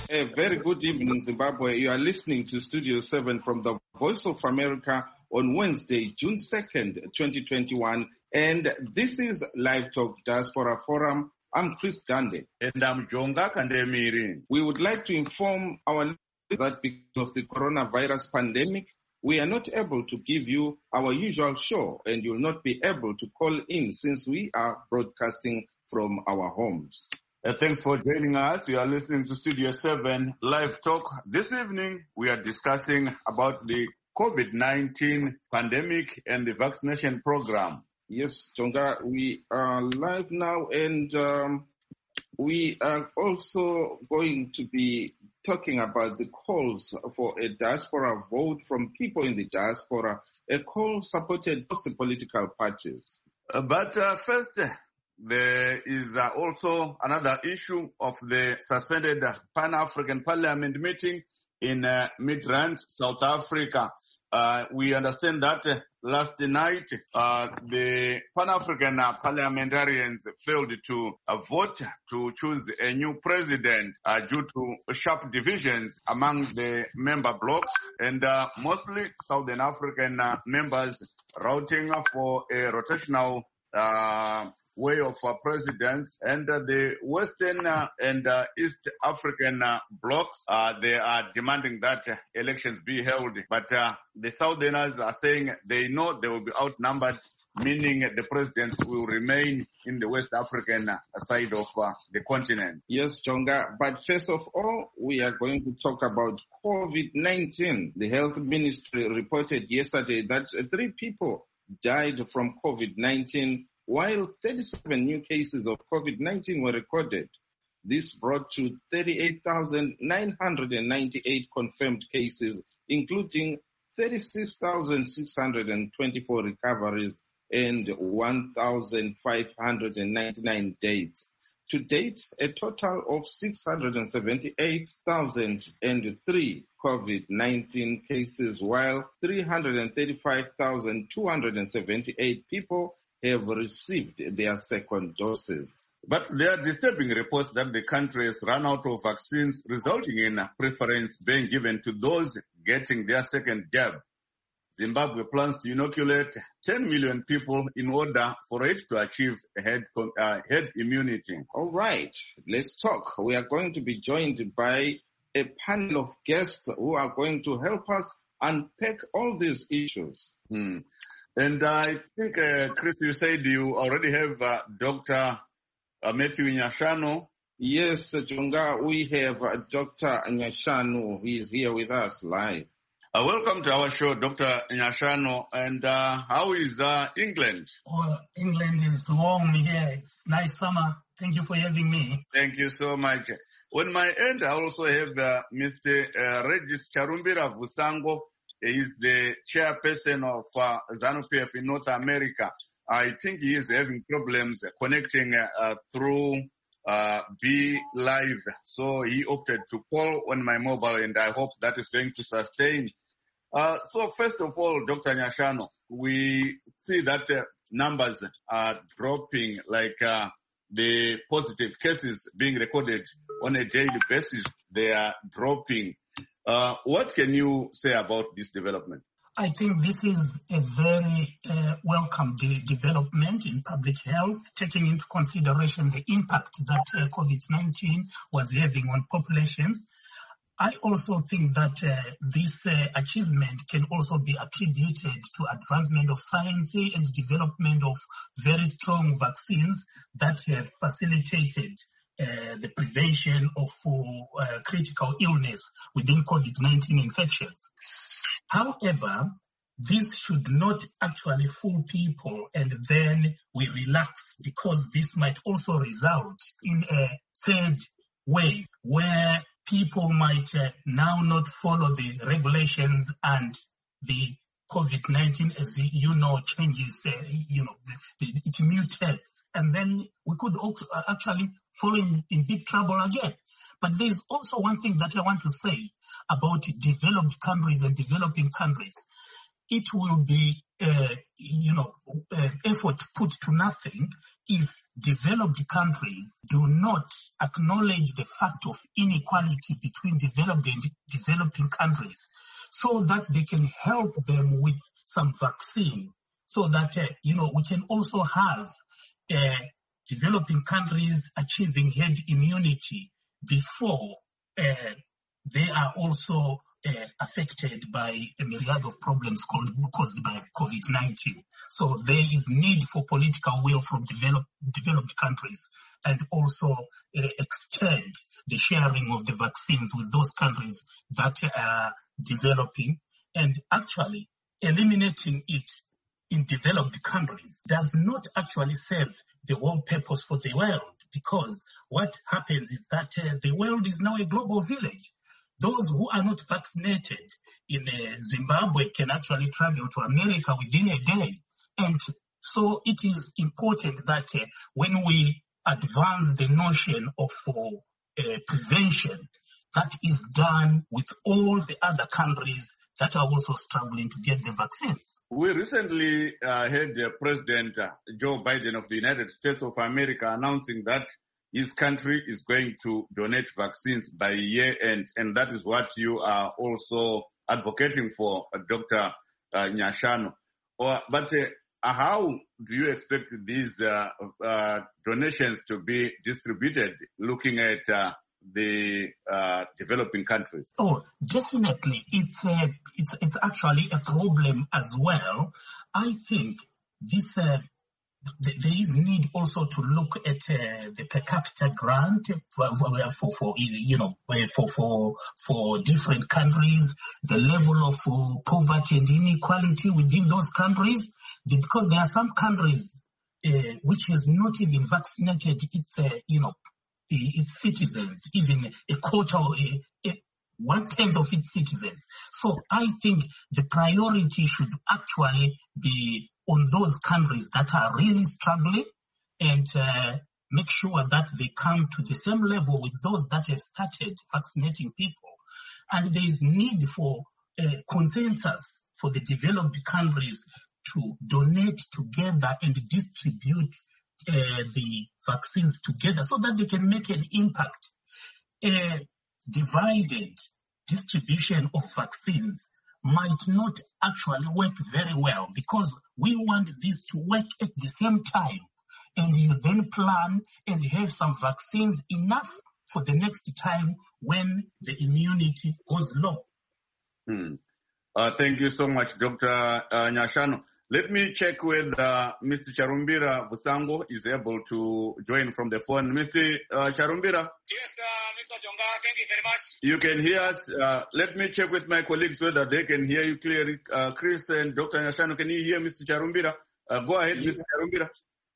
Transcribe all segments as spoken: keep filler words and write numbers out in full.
A very good evening, Zimbabwe. You are listening to Studio seven from the Voice of America on Wednesday, June second, twenty twenty-one. And this is Live Talk Diaspora Forum. I'm Chris Gande. And I'm Jonga Kandemiri. We would like to inform our listeners that because of the coronavirus pandemic, we are not able to give you our usual show, and you'll not be able to call in since we are broadcasting from our homes. Uh, thanks for joining us. You are listening to Studio seven Live Talk. This evening, we are discussing about the COVID nineteen pandemic and the vaccination program. Yes, Tonga, we are live now, and um, we are also going to be talking about the calls for a diaspora vote from people in the diaspora, a call supported by the political parties. Uh, but uh, first, there is uh, also another issue of the suspended Pan-African Parliament meeting in uh, Midrand, South Africa. Uh, we understand that uh, last night uh, the Pan-African uh, parliamentarians failed to uh, vote to choose a new president uh, due to sharp divisions among the member blocks, and uh, mostly Southern African uh, members routing for a rotational uh, way of uh, presidents, and uh, the Western uh, and uh, East African uh, blocs, uh, they are demanding that uh, elections be held. But uh, the Southerners are saying they know they will be outnumbered, meaning the presidents will remain in the West African uh, side of uh, the continent. Yes, Jonga. But first of all, we are going to talk about COVID nineteen. The health ministry reported yesterday that uh, three people died from COVID nineteen, while thirty-seven new cases of COVID nineteen were recorded. This brought to thirty-eight thousand nine hundred ninety-eight confirmed cases, including thirty-six thousand six hundred twenty-four recoveries and one thousand five hundred ninety-nine deaths. To date, a total of six hundred seventy-eight thousand three COVID nineteen cases, while three hundred thirty-five thousand two hundred seventy-eight people have received their second doses. But there are disturbing reports that the country has run out of vaccines, resulting in preference being given to those getting their second jab. Zimbabwe plans to inoculate ten million people in order for it to achieve herd, uh, herd immunity. All right, let's talk. We are going to be joined by a panel of guests who are going to help us unpack all these issues. Hmm. And I think, uh, Chris, you said you already have uh, Doctor Uh, Matthew Nyashano. Yes, Jonga, we have uh, Doctor Nyashano. He is here with us live. Uh, welcome to our show, Doctor Nyashano. And uh, how is uh, England? Well, England is warm here. It's nice summer. Thank you for having me. Thank you so much. On my end, I also have uh, Mister Uh, Regis Charumbira Vusango. He is the chairperson of uh, ZANU-P F in North America. I think he is having problems connecting uh, through uh, B Live. So he opted to call on my mobile, and I hope that is going to sustain. Uh, so first of all, Doctor Nyashano, we see that uh, numbers are dropping, like uh, the positive cases being recorded on a daily basis, they are dropping. Uh, what can you say about this development? I think this is a very uh, welcome de- development in public health, taking into consideration the impact that uh, COVID nineteen was having on populations. I also think that uh, this uh, achievement can also be attributed to advancement of science and development of very strong vaccines that have facilitated Uh, the prevention of uh, critical illness within COVID nineteen infections. However, this should not actually fool people and then we relax, because this might also result in a third wave where people might uh, now not follow the regulations and the COVID nineteen, as you know, changes, uh, you know, the, the, it mutates. And then we could also actually fall in, in big trouble again. But there's also one thing that I want to say about developed countries and developing countries. it will be, uh, you know, uh, effort put to nothing if developed countries do not acknowledge the fact of inequality between developed and developing countries, so that they can help them with some vaccine, so that, uh, you know, we can also have uh, developing countries achieving herd immunity before uh, they are also uh, affected by a myriad of problems called, caused by COVID nineteen. So there is need for political will from develop, developed countries, and also uh, extend the sharing of the vaccines with those countries that are developing, and actually eliminating it in developed countries does not actually serve the whole purpose for the world, because what happens is that uh, the world is now a global village. Those who are not vaccinated in uh, Zimbabwe can actually travel to America within a day. And so it is important that uh, when we advance the notion of uh, prevention, that is done with all the other countries that are also struggling to get the vaccines. We recently uh, heard uh, President uh, Joe Biden of the United States of America announcing that his country is going to donate vaccines by year end, and that is what you are also advocating for, uh, Doctor Uh, Nyashanu. Or, but uh, how do you expect these uh, uh, donations to be distributed, looking at uh, the uh, developing countries? Oh, definitely. It's a, it's it's actually a problem as well. I think this uh, th- there is need also to look at uh, the per capita grant for, for for you know for for for different countries, the level of uh, poverty and inequality within those countries, because there are some countries uh, which has not even vaccinated its uh, you know. its citizens, even a quarter, a, a one-tenth of its citizens. So I think the priority should actually be on those countries that are really struggling, and uh, make sure that they come to the same level with those that have started vaccinating people. And there is need for a consensus for the developed countries to donate together and distribute Uh, the vaccines together so that they can make an impact. A divided distribution of vaccines might not actually work very well, because we want this to work at the same time, and you then plan and have some vaccines enough for the next time when the immunity goes low. Hmm. Uh, thank you so much, Doctor Uh, Nyashanu. Let me check whether uh, Mister Charumbira Vusango is able to join from the phone. Mister Uh, Charumbira? Yes, uh, Mister Jonga, thank you very much. You can hear us. Uh, let me check with my colleagues whether they can hear you clearly. Uh, Chris and Doctor Nyashanu, can you hear Mister Charumbira? Uh, go ahead, Mister Charumbira.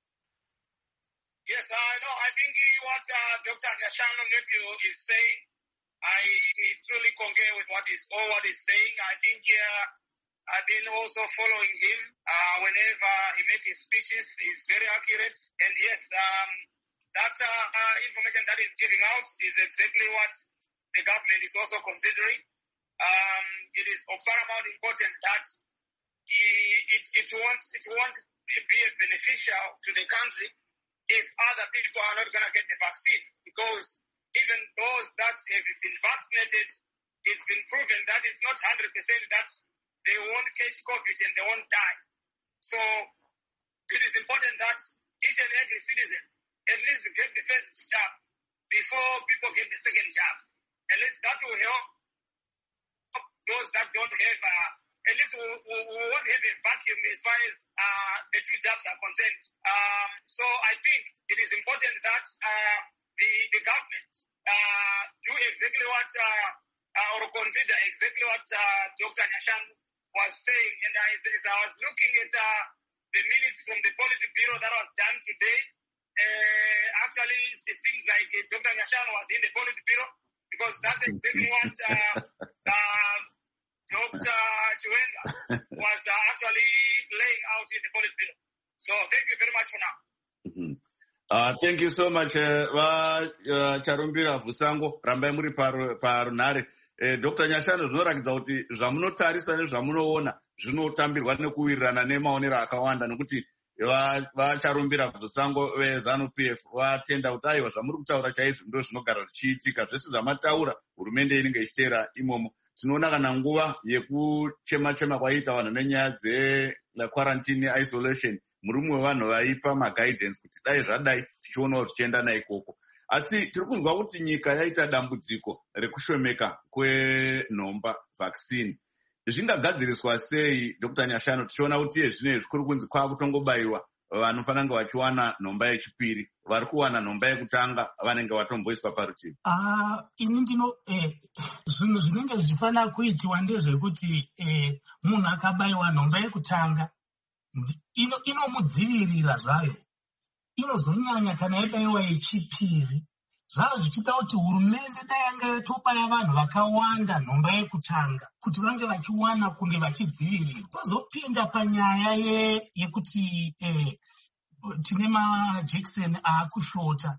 Yes, I know. I think what uh, Doctor Nyashanu Nephew is saying, I truly concur with what is all what he's saying. I think uh, I've been also following him uh, whenever he makes his speeches. He's very accurate. And yes, um, that uh, uh, information that he's giving out is exactly what the government is also considering. Um, it is of paramount importance that he, it, it, won't, it won't be beneficial to the country if other people are not going to get the vaccine, because even those that have been vaccinated, it's been proven that it's not one hundred percent that they won't catch COVID and they won't die. So it is important that each and every citizen at least get the first jab before people get the second jab. At least that will help those that don't have, uh, at least we, we, we won't have a vacuum as far as uh, the two jabs are concerned. Um, so I think it is important that uh, the, the government uh, do exactly what, uh, uh, or consider exactly what uh, Doctor Nyashanu was saying. And I, as I was looking at uh, the minutes from the Politburo that was done today, uh, actually it seems like uh, Doctor Nyashanu was in the Politburo, because that's exactly what uh, uh, Doctor Chiwenga was uh, actually laying out in the Politburo. So thank you very much for now. Mm-hmm. Uh, thank you so much, uh, uh, Charumbira Vusango, rambai muri parunhare. Eh, Doctor Nyashanu zvinoratidza kuti zvamunotarisa nezvamunoona zvinotambirwa nekuwirirana nemaonero akawanda, nokuti vacharumbira kuzosango veZANU-P F vatenda kuti aiwa zvamuri kutaura chaizvo ndo zvinogara zvichiitika. Zvese zvamataura hurumende inenge ichiteera imomo. Tinoona kana nguva yekuchema-chema kwaita vanhu nenyaya dzequarantine isolation, muri mumwe vanhu vaipa maguidance kuti dai zvadai tichionawo zvichienda naikoko. Asi tiri kunzwa kuti nyika yaita dambudziko rekushomeka kwenhomba vaccine. Zvingagadziriswa sei, Doctor Nyashanu, tichiona kuti iye zvinezvi kuri kunzi kwakutongobayiwa vanofanira kunge vachiwana nhomba yechipiri, vari kuwana nhomba yekutanga vanenge vatomboiswa parutivi? Ah, ini ndino eh, zvinhu zvinenge zvichifanira kuitiwa ndezvekuti eh, munhu akabayiwa nhomba yekutanga ino inomudzivirira zvayo, inozonyanya kana yabayiwa yechipiri. Zvava zvichida kuti hurumende dai yanga yatobaya vanhu vakawanda nhomba yekutanga kuti vange vachiwana kunge vachidzivirirwa. Tozopinda panyaya ye, yekuti eh, tine majekiseni aakushota.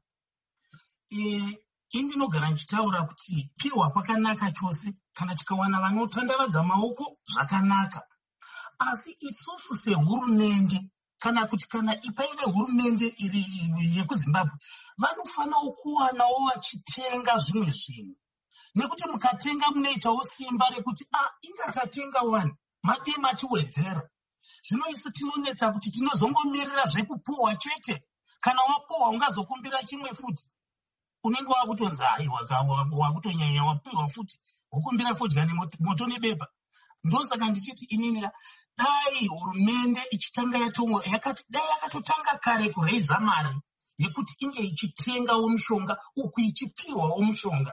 Eh, indinogara ndichitaura kuti piwa kwakanaka chose, kana tikawana vanotandavadza maoko zvakanaka. Asi isusu sehurumende, kana kuti kana paine hurumende iri yekuZimbabwe, vanofanira kuwanawo vachitenga zvimwe zvinhu, nekuti mukatenga munoitawo simba rekuti ah ingatatenga wani made matiwedzera. Zvino isu tinonetsa kuti tinozongomirira zvekupuhwa chete. Kana wapuhwa ungazokumbira chimwe futi, unenge wakutonzi aiwa wakutonyanya wapuhwa futi wokumbira fodya nemoto nebepa. Ndosaka ndichiti inini dai hurumende ichitanga yatongo yakati dai yakatotanga kare kureiza mari yekuti inge ichitengawo mushonga uku ichipiwawo mushonga.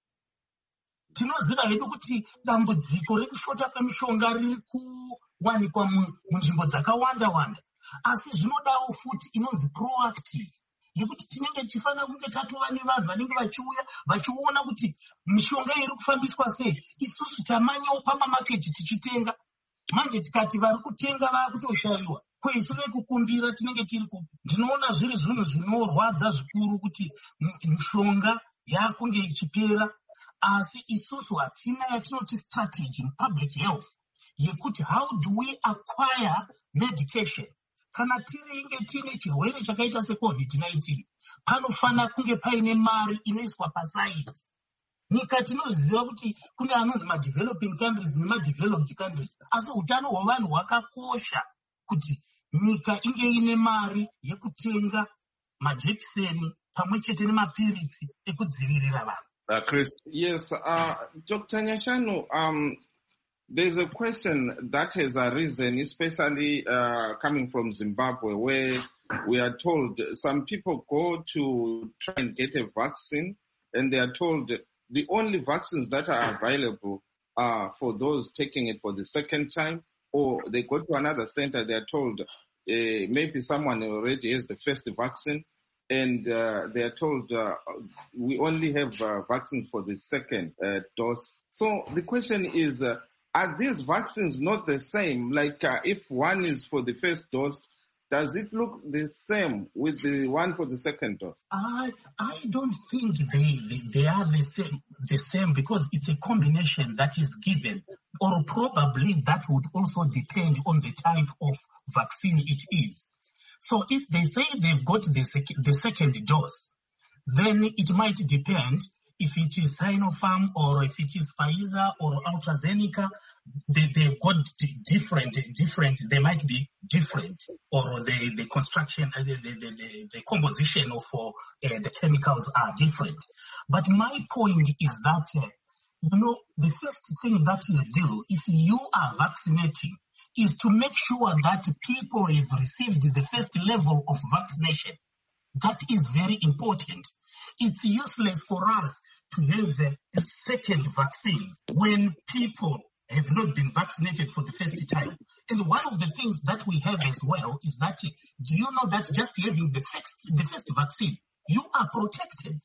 Tinoziva hedu kuti dambudziko rekushota kwemishonga riri kuwanikwa munzvimbo dzakawanda wanda, asi zvinodawo futi inonzi proactive yekuti tinenge tichifanira kunge tatova nevanhu vanenge vachiuya vachiona kuti mishonga iri kufambiswa sei. Isusu tamanyawo pamamaketi tichitenga. Manje tikati vari kutenga vakutoshayiwa, kweisu vekukumbira tinenge tiri ku. Ndinoona zviri zvinhu zvinorwadza zvikuru kuti mishonga yakunge ichipera, asi isusu hatina yatinoti strategy in public health yekuti how do we acquire medication. Kana tiri inge tine chirwere chakaita secovid nineteen, panofanira kunge paine mari inoiswa pasaidi. Nyika tinoziva kuti kune anonzi madeveloping countries nemadeveloped countries, asi utano hwavanhu hwakakosha kuti nyika inge ine mari yekutenga majekiseni pamwe chete nemapiritsi ekudzivirira vanhu. Uh, Chris. Yes, uh, Doctor Nyashanu, um, there's a question that has arisen, especially uh, coming from Zimbabwe, where we are told some people go to try and get a vaccine, and they are told the only vaccines that are available are for those taking it for the second time, or they go to another center, they are told uh, maybe someone already has the first vaccine, and uh, they are told uh, we only have uh, vaccines for the second uh, dose. So the question is, uh, are these vaccines not the same? Like uh, if one is for the first dose, does it look the same with the one for the second dose? I I don't think they, they, they are the same, the same because it's a combination that is given, or probably that would also depend on the type of vaccine it is. So if they say they've got the, sec- the second dose, then it might depend if it is Sinopharm or if it is Pfizer or AstraZeneca. They, they've got different, different, they might be different, or the, the construction, the, the, the, the composition of uh, the chemicals are different. But my point is that, uh, you know, the first thing that you do if you are vaccinating is to make sure that people have received the first level of vaccination. That is very important. It's useless for us to have a second vaccine when people have not been vaccinated for the first time. And one of the things that we have as well is that, do you know that just having the first, the first vaccine, you are protected?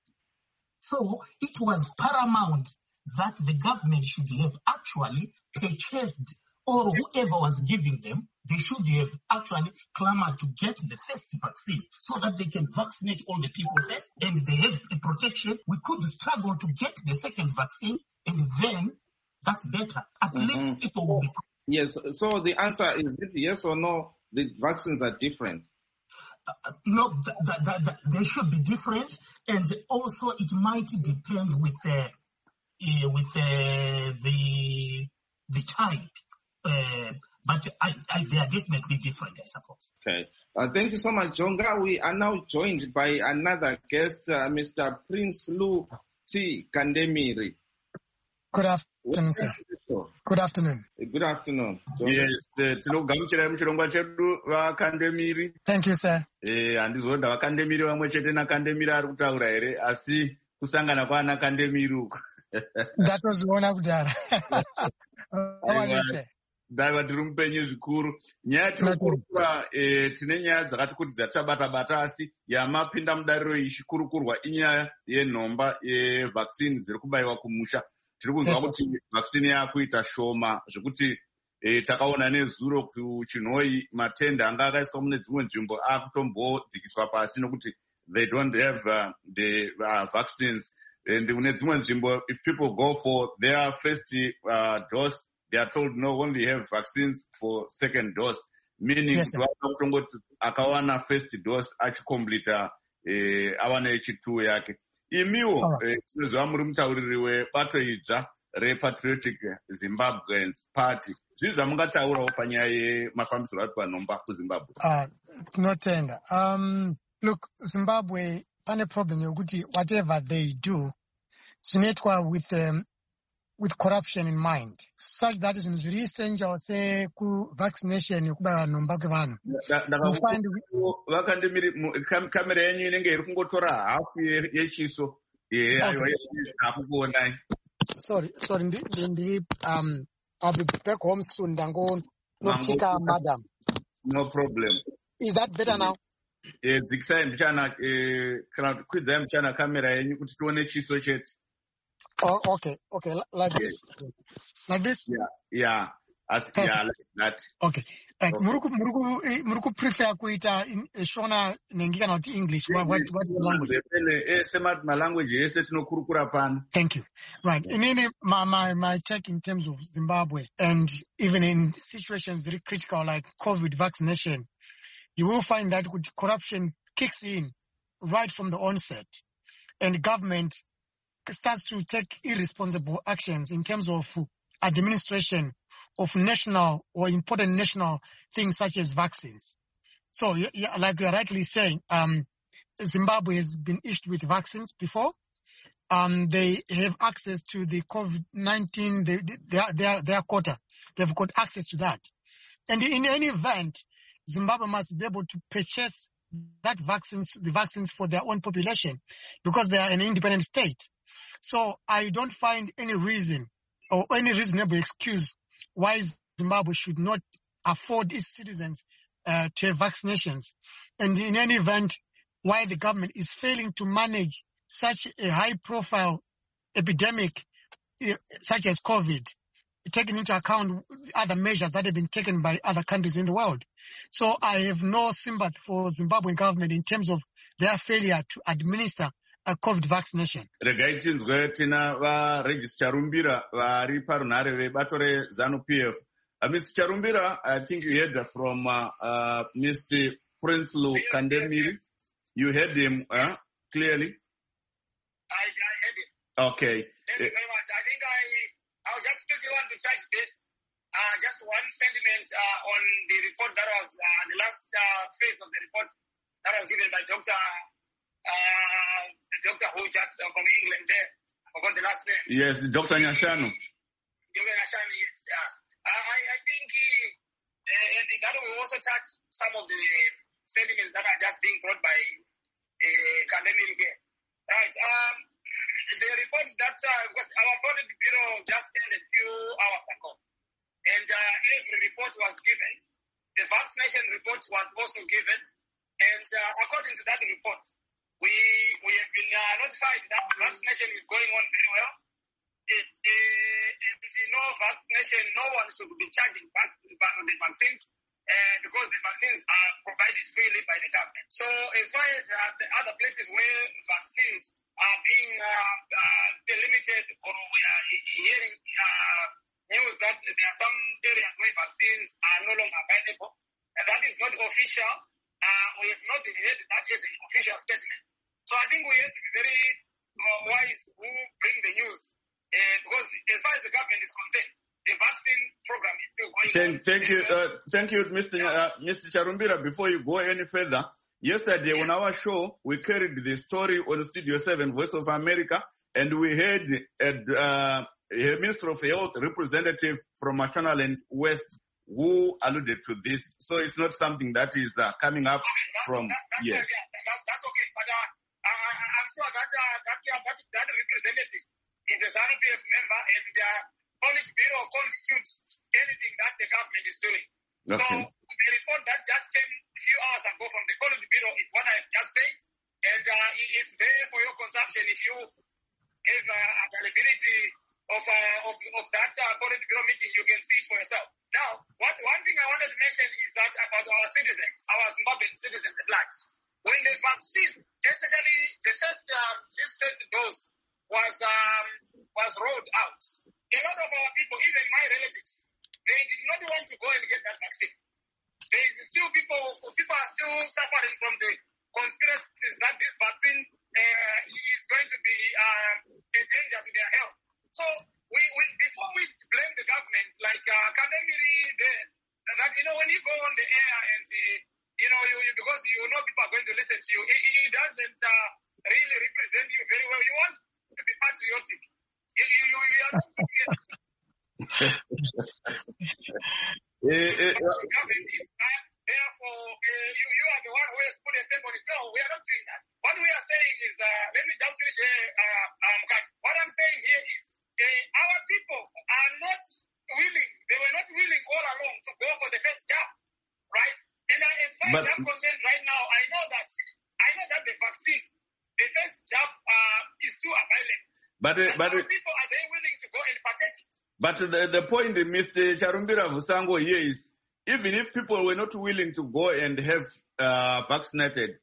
So it was paramount that the government should have actually purchased, or whoever was giving them, they should have actually clamored to get the first vaccine so that they can vaccinate all the people first and they have a protection. We could struggle to get the second vaccine and then that's better. At mm-hmm. least people will be Yes. So the answer is it yes or no? The vaccines are different. Uh, no, th- th- th- th- they should be different, and also it might depend with uh, uh, with uh, the the type. Uh, but I, I, they are definitely different, I suppose. Okay. Uh, thank you so much, Jonga. We are now joined by another guest, uh, Mister Prince Lou T. Kandemiri. Good afternoon, sir. Good afternoon. Good afternoon. Jonga. Yes, eh, tinogamuchira muchirongwa chedu vakandemiri. Thank you, sir. Eh, handizoda vakandemiri vamwe chete nakandemiri ari kutaura here, asi kusangana kwaana kandemiri uko. Ndatoziona kudhara. Ndaiva tiri mupenyu zvikuru. Nyaya tinokurukura eh, tine nyaya dzakati kuti dzatabata-bata asi yamapinda mudariro ichikurukurwa inyaya yenhomba yevaccine dziri kubayiwa kumusha. Tiri kunzwa Yes, kuti vaccine yakuita shoma zvekuti eh, takaona nezuro kuchinhoi matenda anga akaiswa mune dzimwe nzvimbo akutombodzikiswa pasi nokuti they don't have uh, the uh, vaccines. And kune dzimwe nzvimbo, if people go for their first uh, dose, they are told no, only have vaccines for second dose, meaning Yes, sir. kutoti akawana first dose achicompleta eh, awana yechituu yake. Imiwo All right. eh, tinoziva muri mutauriri webato idzva rePatriotic Zimbabweans Party. Zvii zvamungataurawo panyaya yemafambisiro ari panomba kuZimbabwe? Uh, tinotenda. Um, look, Zimbabwe, pane problem yokuti whatever they do, zvinoitwa with um, with corruption in mind, such that zvinhu zviri essential seku-vaccination yokubaya nhomba kwevanhu. You find Vakandemiri, kamera yenyu inenge iri kungotora hafu ye- yechiso. Eh, aiwa, hakukuonai. sorry, sorry, ndi- ndi- ndiri um, I'll be back home soon. Ndango nopika madam. No problem. Is that better now? Eh, dzikisai mbichana, eh, kana kuti kwidzai mbichana kamera yenyu kuti tione chiso chete. Oh, okay, okay, li- like this, like this. Yeah, yeah, as, yeah, like that. Okay. Like, Okay. muruku muruku eh, muruku prefer kuita in eh, Shona nengi kana kuti English. What, what what is the language? Pene, eh, sema malanguage yese tinokurukura pano. Thank you. Right. And then my, my my take in terms of Zimbabwe, and even in situations very critical like COVID vaccination, you will find that with corruption kicks in right from the onset, and government starts to take irresponsible actions in terms of administration of national or important national things such as vaccines. So, yeah, yeah, like you're rightly saying, um, Zimbabwe has been issued with vaccines before. Um, they have access to the COVID nineteen, they, they, their, their, their quota. They've got access to that. And in any event, Zimbabwe must be able to purchase that vaccines, the vaccines for their own population, because they are an independent state. So I don't find any reason or any reasonable excuse why Zimbabwe should not afford its citizens uh, to have vaccinations. And in any event, why the government is failing to manage such a high-profile epidemic uh, such as COVID, taking into account other measures that have been taken by other countries in the world. So I have no sympathy for Zimbabwean government in terms of their failure to administer a COVID vaccination. Regai tinzwe tina vaRegis Charumbira vari parunhare vebato reZANU-P F. Uh, Mister Charumbira, I think you heard from uh, uh, Mister Prince Lou Kandemiri. You heard him uh, clearly? I, I heard it. Okay. Thank you very much. I think I, I was just quickly want to touch base. Uh, just one sentiment uh, on the report that was, uh, the last uh, phase of the report that was given by Doctor Uh, the doctor who just uh, from England there. I forgot the last name. Yes, Doctor Nyashanu. Doctor Nyashanu, yes. Yeah. Uh, I, I think uh, uh, that will also touch some of the sentiments that are just being brought by uh, Kandemiri here. Right. Um, the report that uh, our Audit Bureau just ended a few hours ago, and uh, every report was given. The vaccination report was also given, and uh, according to that report, we we have been uh, notified that vaccination is going on very well. It, uh, and you know, vaccination, no one should be charging back the vaccines uh, because the vaccines are provided freely by the government. So as far as uh, the other places where vaccines are being uh, uh, limited or we are hearing uh, news that there are some areas where vaccines are no longer available, and that is not official. Uh, we have not heard that as an official statement. So I think we have to be very uh, wise who bring the news, uh, because as far as the government is concerned, the vaccine program is still going Thank, on. thank you, uh, thank you, Mister Uh, Mister Charumbira. Before you go any further, yesterday yeah. on our show we carried the story on Studio Seven, Voice of America, and we had a, uh, a Minister of Health representative from Mashonaland West who alluded to this. So it's not something that is uh, coming up okay, that, from that, that, yes. Yeah, that, that's okay, but uh, uh, I'm sure that uh, that, uh, that that representative is a ZANU P F member, and the uh, Politburo constitutes anything that the government is doing. Okay. So the report that just came a few hours ago from the Politburo is what I've just said, and uh, it's there for your consumption if you have uh, availability of, uh, of of that uh, Politburo meeting. You can see it for yourself. Now, what one thing I wanted to mention is that about our citizens, our Zimbabwean citizens at large, when the vaccine, especially the first um, this first dose was um, was rolled out, a lot of our people, even my relatives, they did not want to go and get that vaccine. There is still people, people are still suffering from the conspiracies that this vaccine uh, is going to be uh, a danger to their health. So we, we before we blame the government, like uh, can they really there, that you know when you go on the air and uh, you know you, you because you know people are going to listen to you, it, it doesn't uh, really represent you very well. You want to be patriotic. You you you, you are not Eh, eh, uh, Therefore, uh, you, you are the one who has put a step on it. No, we are not doing that. What we are saying is, uh, let me just finish here. Uh, um, what I'm saying here is, uh, our people are not willing, they were not willing all along to go for the first jab, right? And uh, as far But- as I'm concerned right now, I know that, I know that the vaccine, the first jab uh, is still available. but uh, And but our people, are they willing to go and partake it? but the the point, Mister Charumbira Vusango, here is even if people were not willing to go and have uh, vaccinated,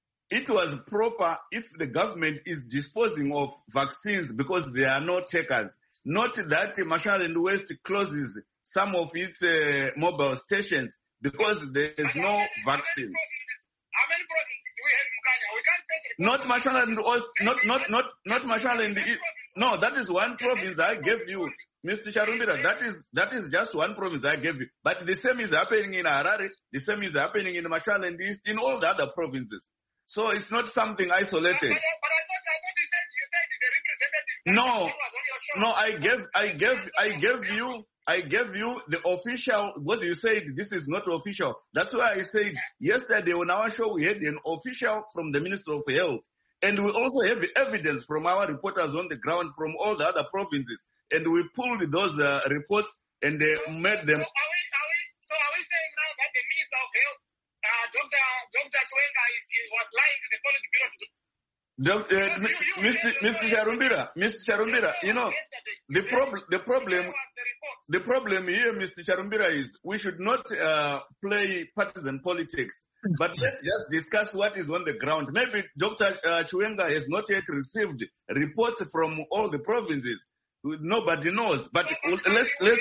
it was proper if the government is disposing of vaccines because there are no takers. Not that Mashonaland West closes some of its uh, mobile stations because there is And no how many- vaccines. How many provinces do we have in Mukanya? We can't take it. Not Mashonaland West, not not not not Mashonaland. E- No, that is one province I gave you, Mister Charumbira. That is that is just one province I gave you. But the same is happening in Harare. The same is happening in Mashonaland East, in all the other provinces. So it's not something But, isolated. but, but I thought, I thought you said you said the representative that No. was on your show. No, I gave, I gave, I gave you, I gave you the official, what you said, this is not official. That's why I said yesterday on our show we had an official from the Minister of Health. And we also have evidence from our reporters on the ground from all the other provinces. And we pulled those uh, reports and uh, made them. So are we, are we, so are we saying now that the Minister of Health, uh, Doctor Doctor Chwenga, is, is was lying to the Politburo to do? Doc- uh, Mister Mister Charumbira, Mister Charumbira, you know, the problem, the problem, the problem here, Mister Charumbira, is we should not uh, play partisan politics, but let's just discuss what is on the ground. Maybe Doctor Uh, Chwenga has not yet received reports from all the provinces. Nobody knows, but let's let's.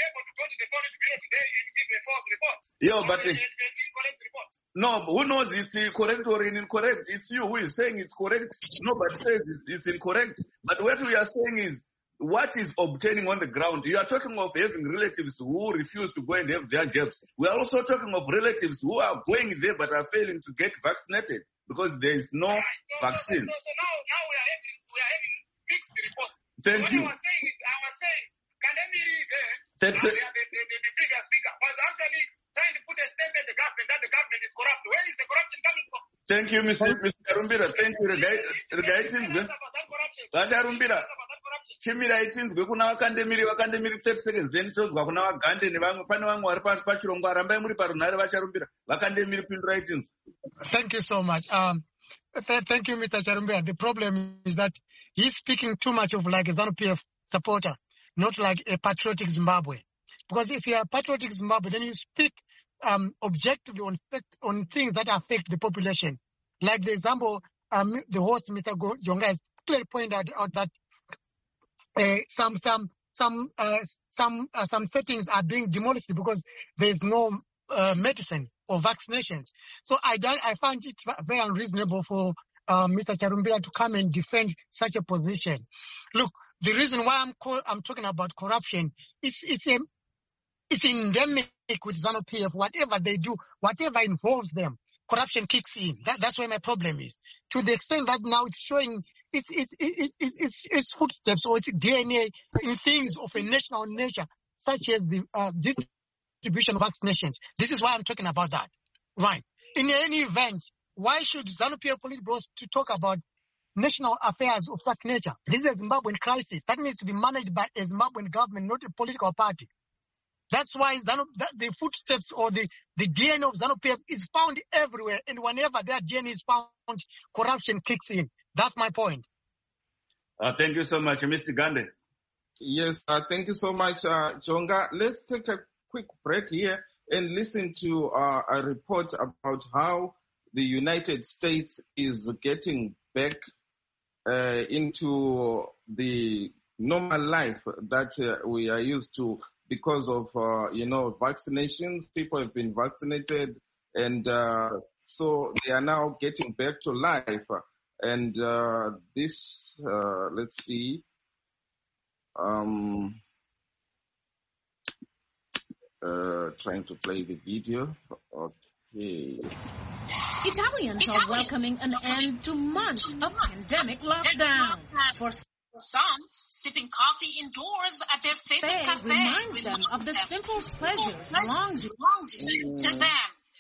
Yeah, but uh, no, who knows it's uh, correct or incorrect? It's you who is saying it's correct. Nobody says it's, it's incorrect. But what we are saying is what is obtaining on the ground. You are talking of having relatives who refuse to go and have their jabs. We are also talking of relatives who are going there but are failing to get vaccinated because there is no Right. So, vaccines. So, so, so now, now we are having we are having mixed reports. Thank what you. I was saying is, I was saying, can they be there? That's uh, it. the, the, the, the, the previous speaker was actually trying to put a stamp at the government that the government is corrupt. Where is the corruption coming from? Thank you, Mister Mister Charumbira. Thank you, Regai- Regai Tell Tinzwe. us about that corruption. Vacharumbira. Tell us about that corruption. Chimira itinzwe kuna vakandemiri vakandemiri thirty seconds then tozwa kuna vagande nevamwe pane vamwe vari pasi pachirongwa rambai muri parunhare vacharumbira vakandemiri pindura itinzwe. Thank you so much. Um, th- thank you, Mister Charumbira. The problem is that he's speaking too much of like a ZANU P F supporter, not like a patriotic Zimbabwe. Because if you are a patriotic Zimbabwe, then you speak um, objectively on fact- on things that affect the population. Like the example, um, the host, Mister Go- Jonga, has clearly pointed out, out that uh, some some some uh, some uh, some settings are being demolished because there's no uh, medicine or vaccinations. So I I find it very unreasonable for uh, Mister Charumbila to come and defend such a position. Look, the reason why I'm call, I'm talking about corruption, it's it's a it's endemic with ZANU-P F. Whatever they do, whatever involves them, corruption kicks in. That, that's where my problem is. To the extent that now it's showing its its its its, its footsteps or its D N A in things of a national nature, such as the uh, distribution of vaccinations. This is why I'm talking about that. Right. In any event, why should ZANU-P F Politburo to talk about national affairs of such nature? This is a Zimbabwean crisis that needs to be managed by a Zimbabwean government, not a political party. That's why ZANU, that the footsteps or the, the D N A of ZANU-P F is found everywhere. And whenever that D N A is found, corruption kicks in. That's my point. Uh, thank you so much, Mister Gande. Yes, uh, thank you so much, uh, Jonga. Let's take a quick break here and listen to uh, a report about how the United States is getting back uh, into the normal life that uh, we are used to because of, uh, you know, vaccinations. People have been vaccinated, and uh, so they are now getting back to life. And uh, this, uh, let's see, um, uh, trying to play the video. Okay. Italians Italian. are welcoming an end to months of pandemic lockdown. For some, sipping coffee indoors at their favorite cafe reminds them of the simple pleasures long to them.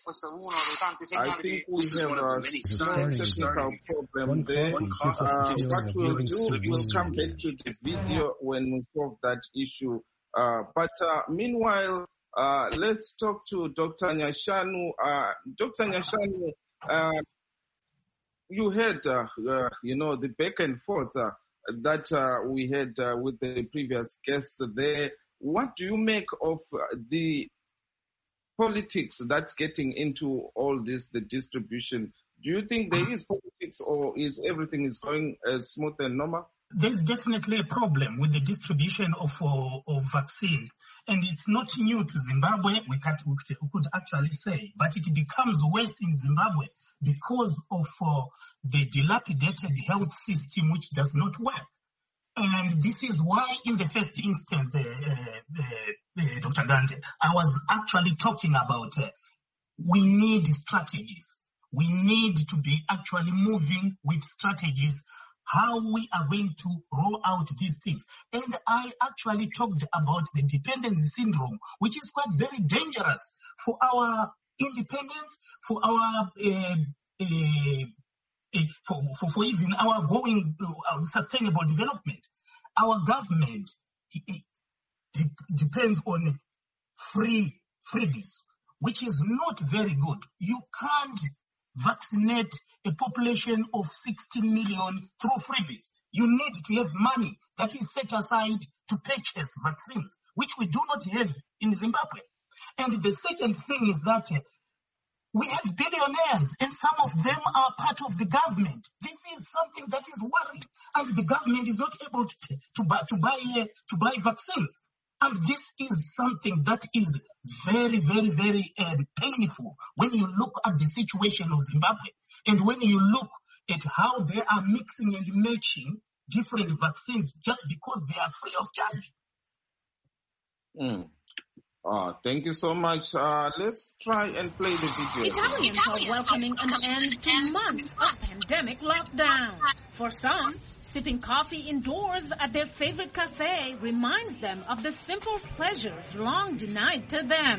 I think we have a small technical problem there. Uh, what we'll do, we'll come back to the video when we solve that issue. Uh, but uh, meanwhile, uh, let's talk to Doctor Nyashanu. Uh, Doctor Nyashanu, uh, you had, uh, uh, you know, the back and forth uh, that uh, we had uh, with the previous guest there. What do you make of uh, the politics that's getting into all this, the distribution? Do you think there is politics, or is everything is going as smooth and normal? There's definitely a problem with the distribution of uh, of vaccine, and it's not new to Zimbabwe. We, can't, we could actually say, but it becomes worse in Zimbabwe because of uh, the dilapidated health system, which does not work. And this is why, in the first instance, uh, uh, uh, Doctor Gande, I was actually talking about uh, we need strategies. We need to be actually moving with strategies, how we are going to roll out these things. And I actually talked about the dependency syndrome, which is quite very dangerous for our independence, for our uh, uh, For, for, for even our going uh, sustainable development. Our government it, it de- depends on free freebies, which is not very good. You can't vaccinate a population of sixteen million through freebies. You need to have money that is set aside to purchase vaccines, which we do not have in Zimbabwe. And the second thing is that uh, we have billionaires, and some of them are part of the government. This is something that is worrying, and the government is not able to to buy to buy uh, to buy vaccines. And this is something that is very, very, very um, painful when you look at the situation of Zimbabwe, and when you look at how they are mixing and matching different vaccines just because they are free of charge. Mm. Uh, thank you so much. Uh, let's try and play the video. Italians are welcoming an end to months of pandemic lockdown. For some, sipping coffee indoors at their favorite cafe reminds them of the simple pleasures long denied to them.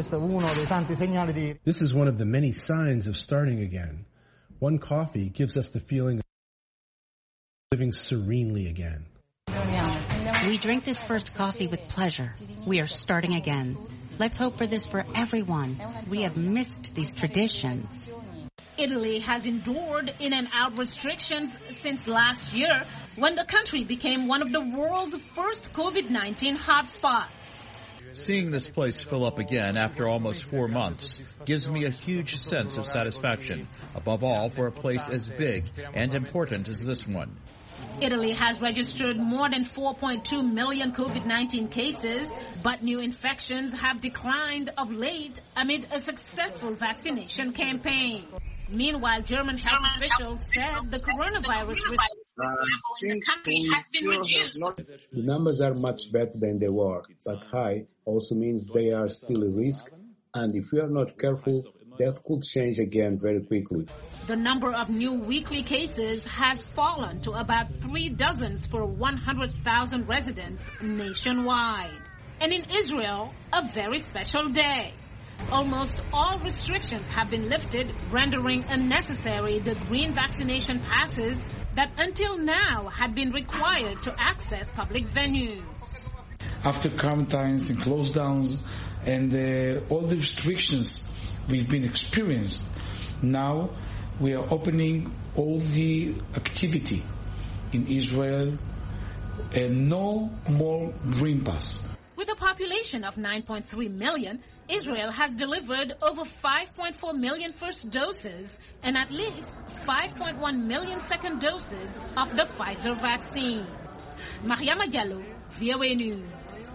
This is one of the many signs of starting again. One coffee gives us the feeling of living serenely again. We drink this first coffee with pleasure. We are starting again. Let's hope for this for everyone. We have missed these traditions. Italy has endured in and out restrictions since last year, when the country became one of the world's first COVID nineteen hotspots. Seeing this place fill up again after almost four months gives me a huge sense of satisfaction, above all for a place as big and important as this one. Italy has registered more than four point two million COVID nineteen cases, but new infections have declined of late amid a successful vaccination campaign. Meanwhile, German health officials said the coronavirus risk level in the country has been reduced. The numbers are much better than they were, but high also means they are still a risk, and if we are not careful, that could change again very quickly. The number of new weekly cases has fallen to about three dozens per one hundred thousand residents nationwide. And in Israel, a very special day. Almost all restrictions have been lifted, rendering unnecessary the green vaccination passes that until now had been required to access public venues. After quarantines and close downs and uh, all the restrictions we've been experienced, now we are opening all the activity in Israel and no more green pass. With a population of nine point three million, Israel has delivered over five point four million first doses and at least five point one million second doses of the Pfizer vaccine. Mariama Diallo, V O A News.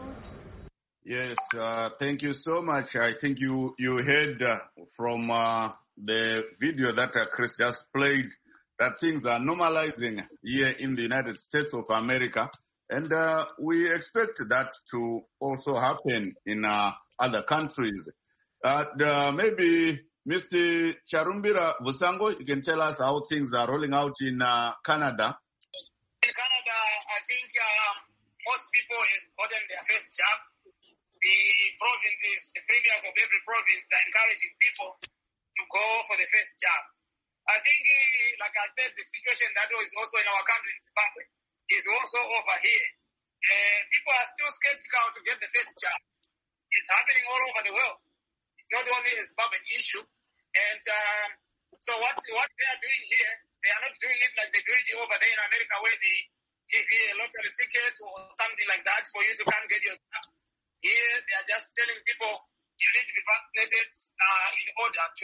Yes, uh, thank you so much. I think you, you heard uh, from uh, the video that uh, Chris just played that things are normalizing here in the United States of America. And uh, we expect that to also happen in uh, other countries. Uh, the, maybe Mister Charumbira Vusango, you can tell us how things are rolling out in uh, Canada. In Canada, I think um, most people have gotten their first jab. The provinces, the premiers of every province are encouraging people to go for the first jab. I think, uh, like I said, the situation that was also in our country in Zimbabwe is also over here. Uh, people are still skeptical to get the first jab. It's happening all over the world. It's not only a Zimbabwean issue. And um, so what what they are doing here, they are not doing it like they do it over there in America where they give you a lottery ticket or something like that for you to come get your jab. Here, they are just telling people you need to be vaccinated uh, in order to,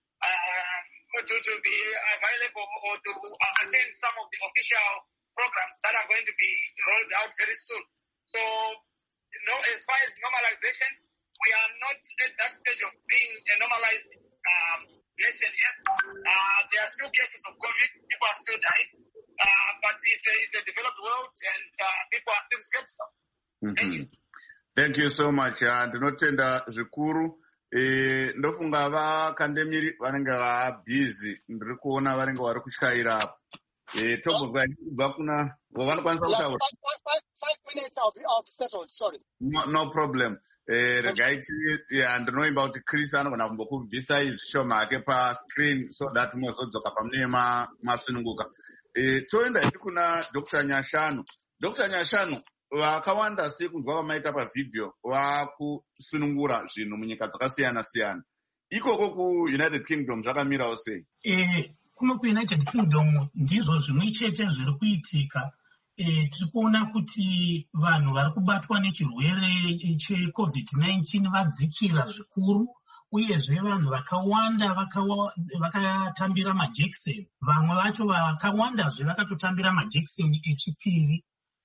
uh, to to be available or to uh, attend some of the official programs that are going to be rolled out very soon. So, you know, as far as normalization, we are not at that stage of being a normalized um, nation yet. Uh, there are still cases of COVID. People are still dying. Uh, but it's a, it's a developed world and uh, people are still skeptical. Mm-hmm. Thank you. Thank you so much. Ndinotenda zvikuru. E, ndofunga vakandemiri vanenge vabhizi ndiri kuona vanenge vari kutyaira apo. E, tobva kubva kuna vanokwanisa kutaura. Five minutes I'll be, I'll be settled, sorry. No, no problem. Eh, regaiti, yeah, ndinoimba kuti Chris anogona kumbokubvisai zvishoma hake pascreen so that muzodzoka pamune masununguka. Eh, toenda iri kuna Doctor Nyashanu. Doctor Nyashanu, vakawanda sekunzwa vamaita pavidhio vakusunungura zvinhu munyika dzakasiyana siyana. Ikoko kuUnited Kingdom zvakamirawo sei? Eh, kuno kuUnited Kingdom ndizvo zvimwe chete zviri kuitika. E, tiri kuona kuti vanhu vari kubatwa nechirwere checovid nineteen vadzikira zvikuru, uyezve vanhu vakawanda vakatambira majekiseni. Vamwe vacho vakawandazve vakatotambira majekiseni echipiri.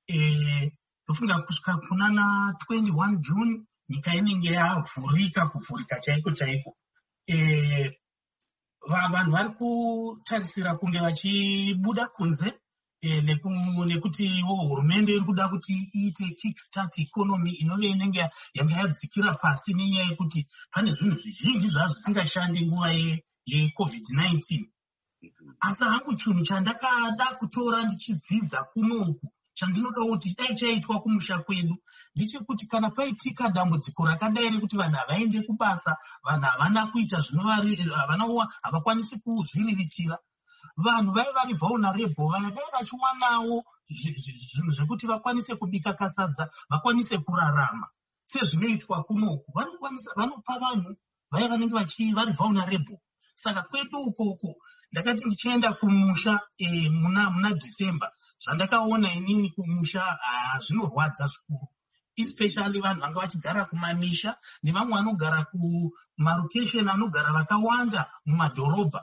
Ndofunga kusvika kuna na twenty-one June nyika inenge yavhurika kuvhurika chaiko chaiko. E, vanhu vari kutarisira kunge vachibuda kunze. Nekuti hurumende iri kuda kuti iite kickstart economy inove inenge yanga yadzikira pasi nenyaya yekuti pane zvinhu zvizhinji zvazvo zvisingashandi nguva yecovid nineteen. Asi hangu chinhu chandakada kutora ndichidzidza kunoku chandinoda kuti dai chaitwa kumusha kwedu ndechekuti kana paitika dambudziko rakadai rekuti vanhu havaende kubasa, vanhu havana kuita havakwanisi kuzviriritira, vanhu vai vari vulnerable, vanodai vachiwanawo zvinhu zvekuti vakwanise kubika kasadza, vakwanise kurarama sezvinoitwa kunoku. Vanopa vanhu vai vanenge vari vulnerable. Saka kwedu ukoko ndakati ndichienda kumusha e, muna, muna December, zvandakaona inini kumusha zvinorwadza zvikuru, especially vanhu vanga vachigara kumamisha nevamwe vanogara kumarokesheni anogara vakawanda mumadhorobha.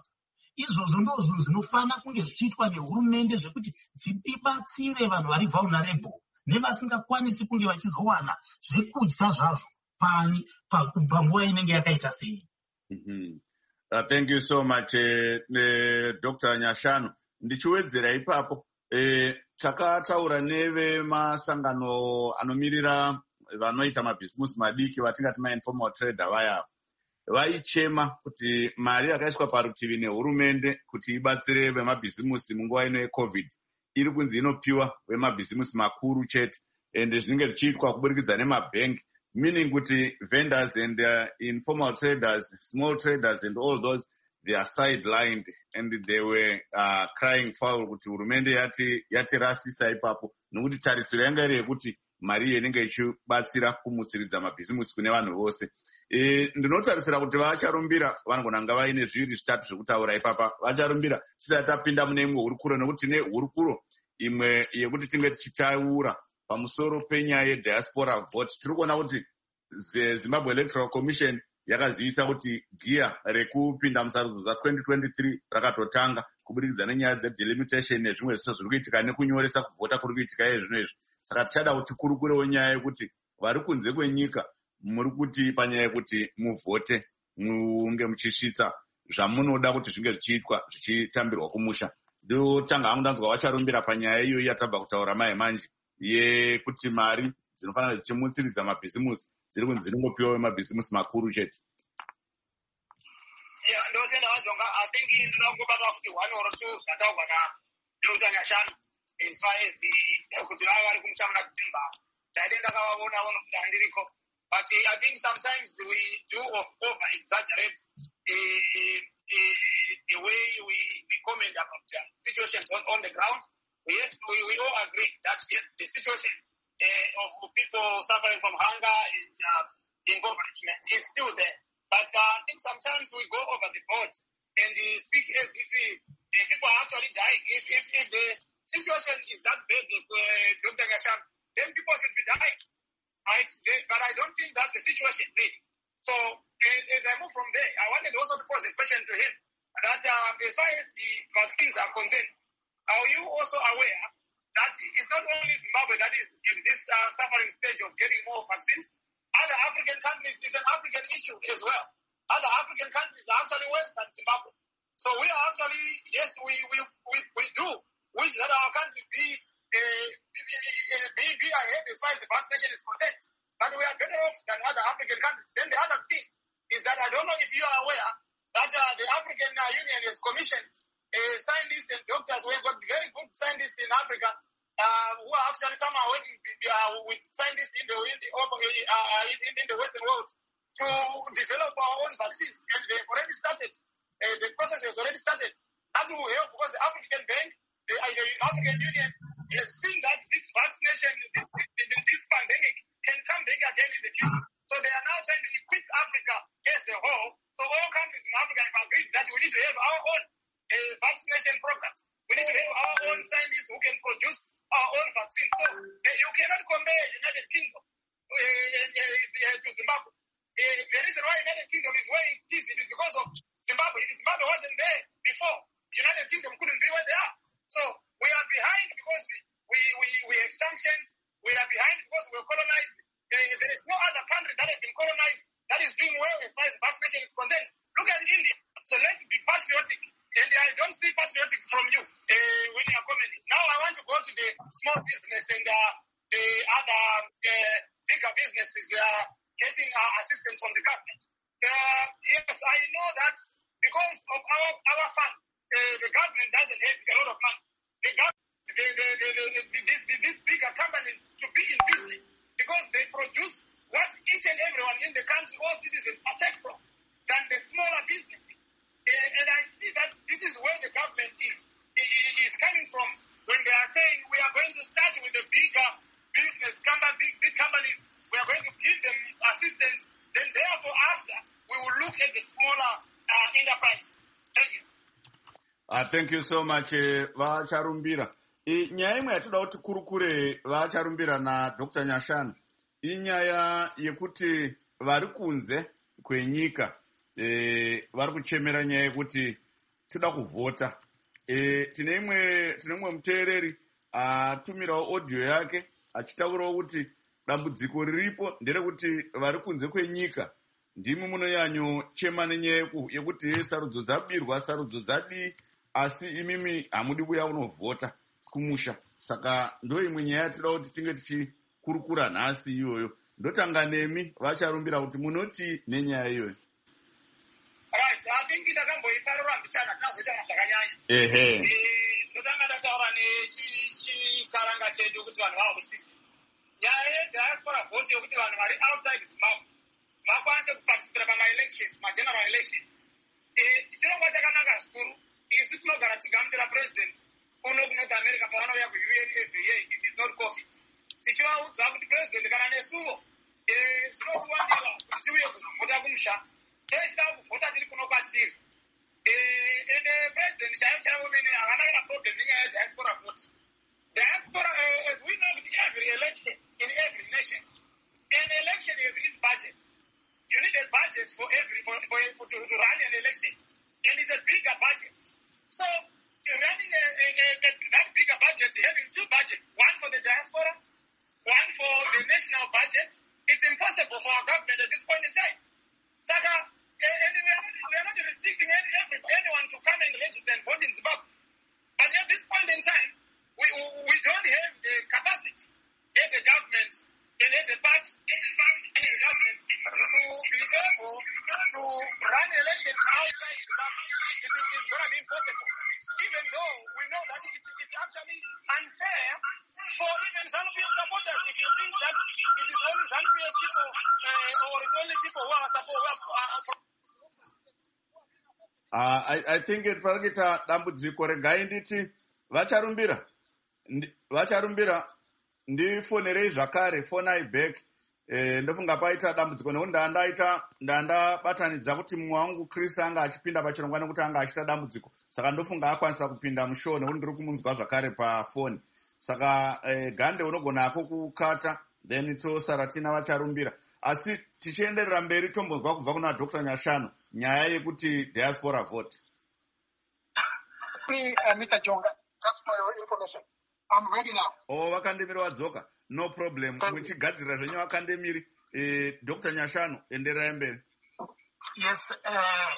izvozvo ndozvo zvinofana kunge zvichiitwa nehurumende zvekuti dzibatsire vanhu vari vulnerable nevasingakwanisi kunge vachizowana zvekudya zvazvo panguva inenge yakaita sei. Uh, thank you so much, uh, uh, Doctor Nyashanu. Ndichiwedzera ipapo, uh, takataura neve masangano anomirira vanoita mabhizimusi madiki vatingati ma-informal trader vaya. Vaichema kuti mari yakaiswa parutivi nehurumende kuti ibatsire vemabhizimusi munguva ino yeCovid iri kunzi inopiwa vemabhizimusi makuru chete, ende zvinenge zvichiitwa kuburikidza nemabhengi, meaning kuti vendors and uh, informal traders, small traders and all those, they are sidelined and they were uh, crying foul kuti hurumende yati yati rasisa ipapo nokuti tarisiro yanga iri yekuti mari inenge ichibatsira kumutsiridza mabhizimusi kune vanhu vose. E, ndinotarisira kuti vacharumbira vanogona nga vaine zviviri zvitatu zvekutaura ipapa, vacharumbira tisati tapinda mune imwe hurukuro nokuti ne hurukuro imwe yekuti tinge tichitaura pamusoro penyaya yediaspora vote. Tiri kuona kuti Zimbabwe Electoral Commission yakazivisa kuti giya rekupinda musarudzo za twenty twenty-three rakatotanga kubudikidza nenyaya dzedelimitation nezvimwe zvese zviri kuitika nekunyoresa kuvhota kuri kuitika yezvino izvi. Saka tichada kuti kurukurewo nyaya yekuti vari kunze kwenyika muri kuti panyaya yekuti muvhote munge muchisvitsa zvamunoda kuti zvinge zvichiitwa zvichitambirwa kumusha. Ndotanga hangu ndanzwa vacharumbira panyaya iyoyi yatabva kutaura mai manje yekuti mari dzinofanira dzichimutsiridza mabhizimusi dziri kunzi dzinongopiwa vemabhizimusi makuru chete. Yeah, ndotenda vazonga I think ndinongobata kuti one or two zvataurwa naDoctor Nyashanu as far as kuti vava vari kumusha muna kudzimba taide ndakavaona vono kuti handiriko. But uh, I think sometimes we do over exaggerate uh, uh, the way we, we comment about uh, situations on, on the ground. Yes, we, we all agree that yes, the situation uh, of people suffering from hunger and uh, impoverishment is still there. But uh, I think sometimes we go over the board and uh, speak as if uh, people are actually dying. If, if, if the situation is that bad, uh, Doctor Nyashanu, then people should be dying. Right? But I don't think that's the situation really. So uh, as I move from there, I wanted also to pose a question to him that uh, as far as the vaccines are concerned, are you also aware that it's not only Zimbabwe that is in this uh, suffering stage of getting more vaccines? Other African countries, it's an African issue as well. Other African countries are actually worse than Zimbabwe. So we are actually, yes, we we we, we do wish that our country be Uh, be, be ahead as far as the vaccination is concerned. But we are better off than other African countries. Then the other thing is that I don't know if you are aware that uh, the African uh, Union has commissioned uh, scientists and doctors. We've got very good scientists in Africa uh, who are actually somehow working uh, with scientists in the, in, the, uh, in, in the Western world to develop our own vaccines. And they've already started. Uh, the process has already started. That will help because the African Bank, the, uh, the African Union, has seen that this vaccination, this, this, this pandemic can come back again in the future. So they are now trying to equip Africa as a whole. So all countries in Africa have agreed that we need to have our own uh, vaccination programs. We need to have our own scientists who can produce our own vaccines. So uh, you cannot compare the United Kingdom uh, uh, uh, to Zimbabwe. Uh, the reason why the United Kingdom is where it is, it is because of Zimbabwe. If Zimbabwe wasn't there before, the United Kingdom couldn't be where they are. So we are behind because we, we, we have sanctions. We are behind because we were colonized. There, there is no other country that has been colonized that is doing well as far as vaccination is concerned. Look at India. So let's be patriotic. And I don't see patriotic from you uh, when you are commenting. Now I want to go to the small business and uh, the other uh, bigger businesses uh, getting uh, assistance from the government. Uh, yes, I know that because of our, our fund, uh, the government doesn't have a lot of money. The government The, the, the, the, the, this, the, these bigger companies to be in business because they produce what each and everyone in the country, all citizens, protect from than the smaller businesses. Uh, and I see that this is where the government is, is coming from when they are saying we are going to start with the bigger business company, big, big companies, we are going to give them assistance, then therefore after we will look at the smaller uh, enterprises. Thank you. Uh, thank you so much, uh, Vacharumbira. Nyaya imwe yatoda kuti kurukure vacharumbira naDoctor Nyashanu inyaya yekuti vari kunze kwenyika e, vari kuchemera nyaya yekuti tida kuvhota. E, tine imwe tine imwe muteereri atumirawo audio yake achitaurawo kuti dambudziko riripo nderekuti vari kunze kwenyika ndimi munonyanyochema nenyaya yekuti sarudzo dzabirwa, sarudzo dzadii, asi imimi hamudi kuuya unovhota kumusha. Saka ndo imwe nyaya tida kuti tinge tichikurukura nhasi iyoyo. Ndotanga nemi vacharumbira kuti munoti nenyaya iyoyo. Right, I think ndakamboiparura mbichana tinazoita zvakanyanya. Ehe. Ndotanga ndataura nechikaranga chedu kuti vanhu vahwisise. Nyaya yediaspora vote yokuti vanhu vari outside Zimbabwe vakwanise kuparticipate pama-elections, ma-general elections. Chirongwa chakanaka zvikuru. Isu tinogara tichigamuchira president uno kunorth America pavanouya ku-U N every year if it's not COVID. Tichivaudza kuti president kana nesuvo zvinokuwandira kuti tiuye kuzovhota kumusha. Techida kuvhota tiri kuno kwatiri. Ende president chaivo chaivo mene havana kana problem nenyaya yediaspora vote. Diaspora, as we know, with every election in every nation, an election has its budget. You need a budget for every for, for, for to, to run an election, and it's a bigger budget. So running a, a, a, a, that bigger budget, having two budgets, one for the diaspora, one for the national budget, it's impossible for our government at this point in time. Saka, and we are not, we are not restricting any, every, anyone to come and register and vote in Zimbabwe. But at this point in time, we, we don't have the capacity as a government and as a party as a government to be able to run elections outside Zimbabwe. It is going to be impossible. Even though we know that it is actually unfair for even ZANU-P F supporters if you think that it is only ZANU-P F people uh, or it's only people who are supporting. Uh, I, I think it paragita dambudziko regai nditi vacharumbira vacharumbira ndifonerei zvakare fonai back. Eh, ndofunga paita dambudziko nekuti ndandaita ndandabatanidza kuti mumwe wangu Chris anga achipinda pachirongwa nekuti anga achita dambudziko, saka ndofunga akwanisa kupinda mushow nekuti ndiri kumunzwa zvakare pafoni. Saka eh, gande unogona ako kukata then tosara tina vacharumbira. Asi tichienderera mberi tombonzwa kubva kuna Doctor Nyashanu nyaya yekuti diaspora vote. Uh, Mister Jonga, just for your information, I'm ready now. Oh, vakandemiri wadzoka. No problem. Muchigadzira zvenyu vakandemiri. Eh, Doctor Nyashanu, enderai mberi. Yes, uh,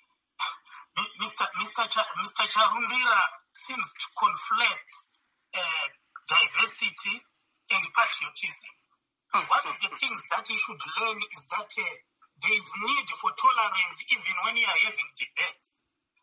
Mister Mister Cha- Mister Charumbira seems to conflate uh, diversity and patriotism. One of the things that you should learn is that uh, there is need for tolerance even when you are having debates.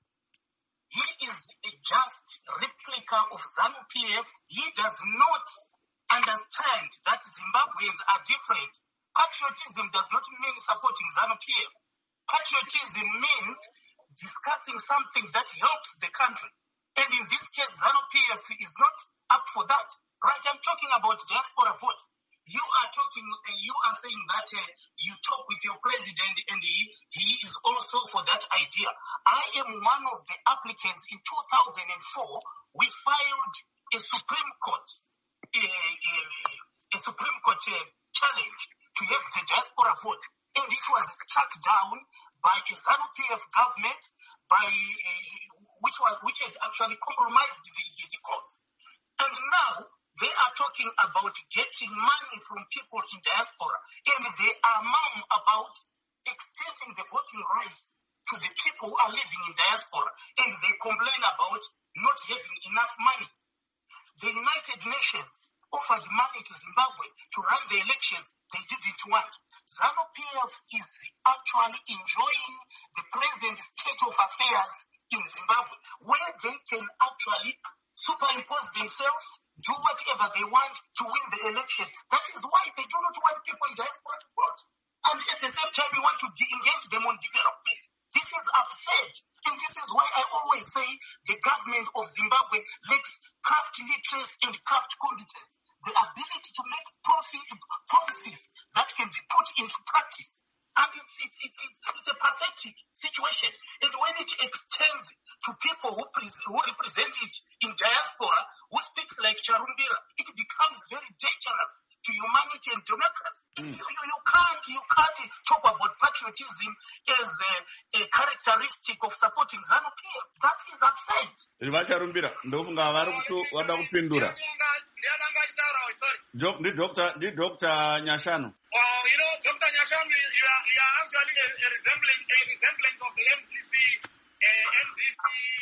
He is a just replica of ZANU-P F. He does not understand that Zimbabweans are different. Patriotism does not mean supporting ZANU-P F. Patriotism means discussing something that helps the country. And in this case, ZANU-P F is not up for that. Right, I'm talking about diaspora vote. You are talking, uh, you are saying that uh, you talk with your president and he, he is also for that idea. I am one of the applicants. In two thousand four, we filed a Supreme Court, a, a, a Supreme Court uh, challenge to have the diaspora vote. And it was struck down by a ZANU-P F government, by uh, which was which had actually compromised the, the courts. And now they are talking about getting money from people in diaspora, and they are mum about extending the voting rights to the people who are living in diaspora, and they complain about not having enough money. The United Nations offered money to Zimbabwe to run the elections. They didn't want. ZANU-P F is actually enjoying the present state of affairs in Zimbabwe, where they can actually superimpose themselves, do whatever they want to win the election. That is why they do not want people in diaspora to vote. And at the same time, we want to engage them on development. This is absurd. And this is why I always say the government of Zimbabwe lacks craft literacy and craft competence. The ability to make profit, policies that can be put into practice. And it's, it's, it's, it's, it's a pathetic situation. And when it extends to people who, pres- who represent it in diaspora, who speaks like Charumbira, it becomes very dangerous to humanity and democracy. Mm. You, you can't you can't talk about patriotism as a, a characteristic of supporting ZANU-P F. That is absurd. vacharumbira ndofunga vari kuti wada kupindura Jo- ndi Doctor ndi Doctor Nyashanu. Well, you know, Doctor Nyashanu, you are, you are actually a, a resembling a resemblance of the M D C, uh, M D C.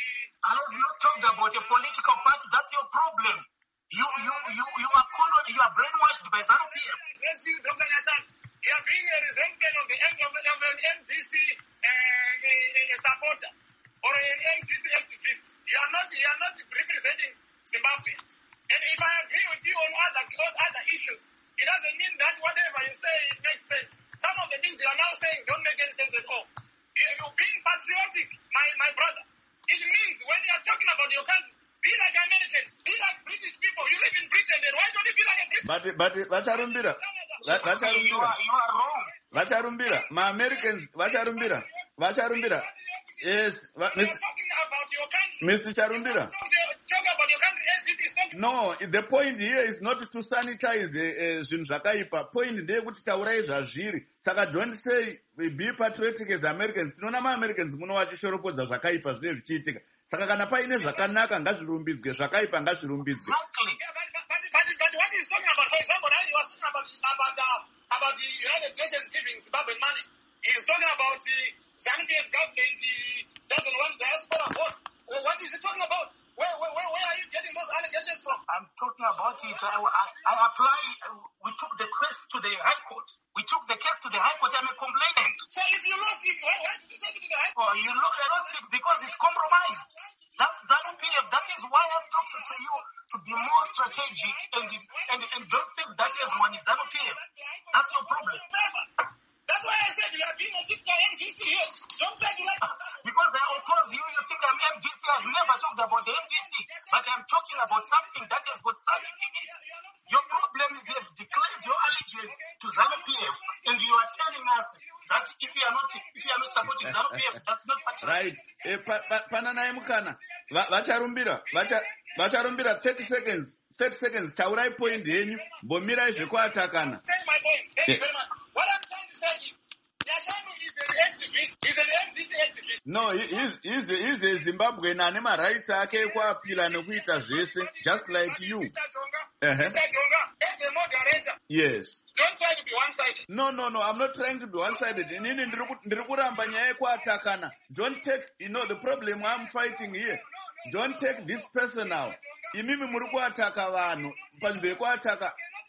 I have not talked about a political party. That's your problem. You you you you are colored, you are brainwashed by ZANU-P F. Yes, you, Doctor Nyashanu, you are being a resemblance of the M of, of an M D C uh, a, a supporter or an M D C activist. You are not you are not representing Zimbabweans. And if I agree with you on other on other issues, it doesn't mean that whatever you say it makes sense. Some of the things you are now saying don't make any sense at all. You, you being patriotic, my my brother, it means when you are talking about your country, be like Americans, be like British people. You live in Britain, then why don't you be like a British? But but vacharumbira Va- You vacharumbira are you are wrong. vacharumbira ma-Americans vacharumbira vacharumbira yes va- You Miss- are talking about your country. Mister Charumbira. Talk, talk about your country as it is not. No, the point here is not to sanitize eh, zvinhu zvakaipa. Point ndeyekuti taurai zvazviri. Saka don't say we be patriotic as Americans. Tinoona ma-Americans muno vachishoropodza zvakaipa zvinenge zvichiitika. Saka kana paine zvakanaka ngazvirumbidzwe, zvakaipa ngazvirumbidzwe. Exactly. Yeah, but, but, but, but, but what he's talking about, for example, now he was talking about about uh, about the United Nations giving Zimbabwe money. He's talking about the Zambian government uh, doesn't want diaspora vote. Well, what is he talking about? Where, where, where, where are you getting those allegations from? I'm talking about it. I, I, I apply. We took the case to the High Court. We took the case to the High Court. I'm a complainant. So if you lost it, why, why did you take it to the High Court? Oh, you look, I lost it because it's compromised. That's ZANU-P F. That is why I'm talking to you to be more strategic and and, and don't think that everyone is ZANU-P F. That's your problem. Never. That's why I said you are being a typical M D C here. Don't try to like. Because I oppose you, you think I'm M D C. I've never talked about the M D C. But I'm talking about something that has got sanity in it. Your problem is you have declared your allegiance to ZANU-P F, and you are telling us that if you are not if you are not supporting ZANU-P F, that's not patriotic. Right. Eh, pa- pa- pana naye mukana. Va- Vacharumbira. Vacha- Vacharumbira thirty seconds. thirty seconds. Taurai point yenyu. Mbomirai zvekuatakana. Say my point. Thank you very much. What I'm trying to say is, Nyashanu is an activist. He's an M D C activist. No, he- he's, he's, he's a Zimbabwean ane marights ake ekuapila nekuita zvese, just like you. Mister Jonga, Uh-huh. Mister Jonga, as a moderator, Yes. don't try to be one-sided. No, no, no, I'm not trying to be one-sided. Inini ndiri ku- ndiri kuramba nyaya yekuatakana. Don't take, you know, the problem I'm fighting here. Don't take this personal. Imimi muri kuataka vanhu. Panzvimbo yekuataka.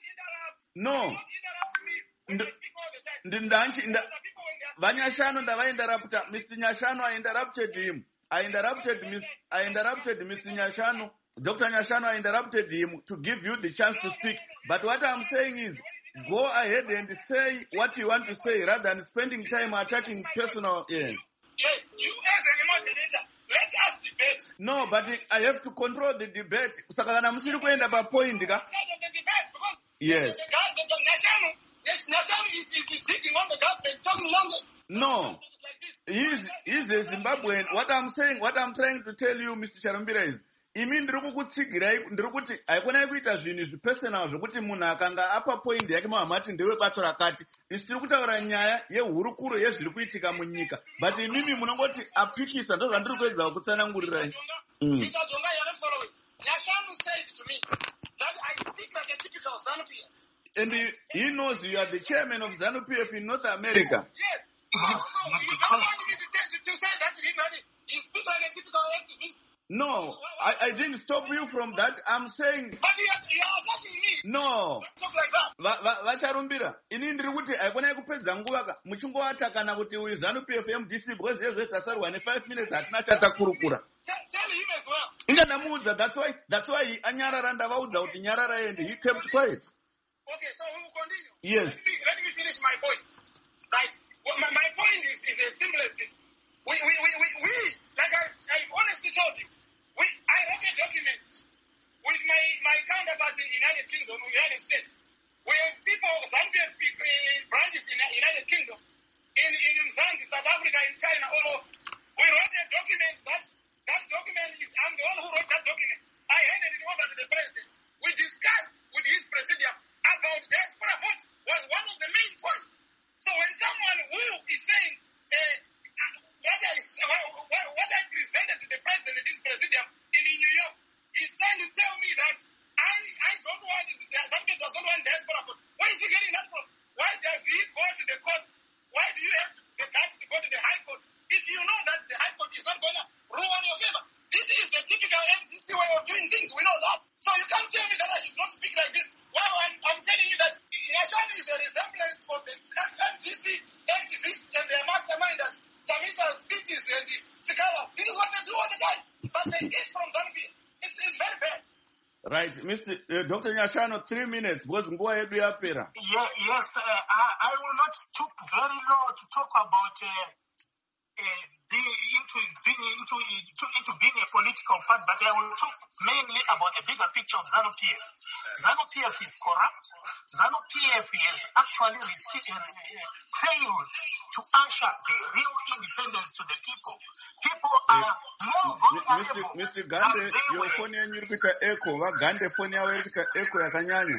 No. Interrupt me. Nd- Speak all the time. ndi- ndanchi- nda- People when they are Vanyashanu ndavainterrupta. Mister Nyashanu, I interrupted him. I interrupted Mis- I interrupted Mister Nyashanu. Doctor Nyashanu, I interrupted him to give you the chance to speak. But what I'm saying is, go ahead and say what you want to say rather than spending time attacking personal. Yes. yes, you as a moderator, let us debate. No, but I have to control the debate. Saka kana musiri kuenda pa point ka. Side of the debate because Yes. the guy, the, the Nyashanu, yes, Nyashanu is, is, is digging on the government, talking longer. No. Like this. He's, he's a Zimbabwean. What I'm saying, what I'm trying to tell you, Mister Charumbira, is imi ndiri kukutsigirai ndiri kuti haikona kuita zvinhu zvipersonal zvokuti munhu akanga apa point yake mahamati ndewebato rakati. Isi tiri kutaura nyaya yehurukuro yezviri kuitika munyika. But imimi munongoti apikisa ndo zvandiri kuedza kutsanangurirai. Mm. Mister Jonga, you are not following. Nyashanu said to me that I speak like a typical ZANU-P F. And he, he knows you are the chairman of ZANU-P F in North America. Yes. Yes, So you you declare. don't want me to, tell, to, to say that to him that you speak like a typical activist. No, I, I didn't stop you from that. I'm saying, But you are, you are attacking me. no. Don't talk like that. Va- va- vacharumbira ini ndiri kuti haikona kupedza nguva ka muchingoatakana kuti uyu ZANU-P F M D C because yezve tasarwa ne five minutes hatina chatakurukura. Tell, tell him as well. Inga ndamuudza, that's why that's why he anyarara ndavaudza kuti nyarara and he kept quiet. Okay, so we will continue. Yes. Let me, let me finish my point. Right. Well, my, my point is, is as simple as this. We, we, we, we, we like I, I honestly told you, we, I wrote a document with my, my counterpart in the United Kingdom, United States. We have people, Zambian people, uh, branches in the United Kingdom, in, in Zambia, South Africa, in China, all over. We wrote a document. That, that document is, I'm the one who wrote that document. I handed it over to the president. We discussed with his presidium about death report was one of the main points. So when someone who is saying, uh, what, I, what, what I presented to the president in this presidium in New York, he's trying to tell me that I, I don't want, Zambia does not want diaspora vote. Where is he getting that from? Why does he go to the courts? Why do you have to, the guts to go to the High Court if you know that the High Court is not going to rule on your favor? This is the typical M T C way of doing things. We know that. So you can't tell me that I should not speak like this. Well, I'm, I'm telling you that Nyashanu is a resemblance of the M T C activists and their masterminders, Chamisa, Speeches, and the Sikala. This is what they do all the time. But they get from Zambia. It's, it's very bad. Right, Mister Uh, Doctor Nyashanu, three minutes. Was Ngua Edu Yapera? Yeah, yes, uh, I, I will not stoop very low to talk about uh, uh, being into being into, into into being a political party, but I will talk mainly about the bigger picture of ZANU-P F. ZANU-P F is corrupt. ZANU-P F has actually received, uh, failed to usher the real independence to the people. People are more vulnerable. Mister Gande, your phone and you put echo. What Gande phone you put echo yakanyanya?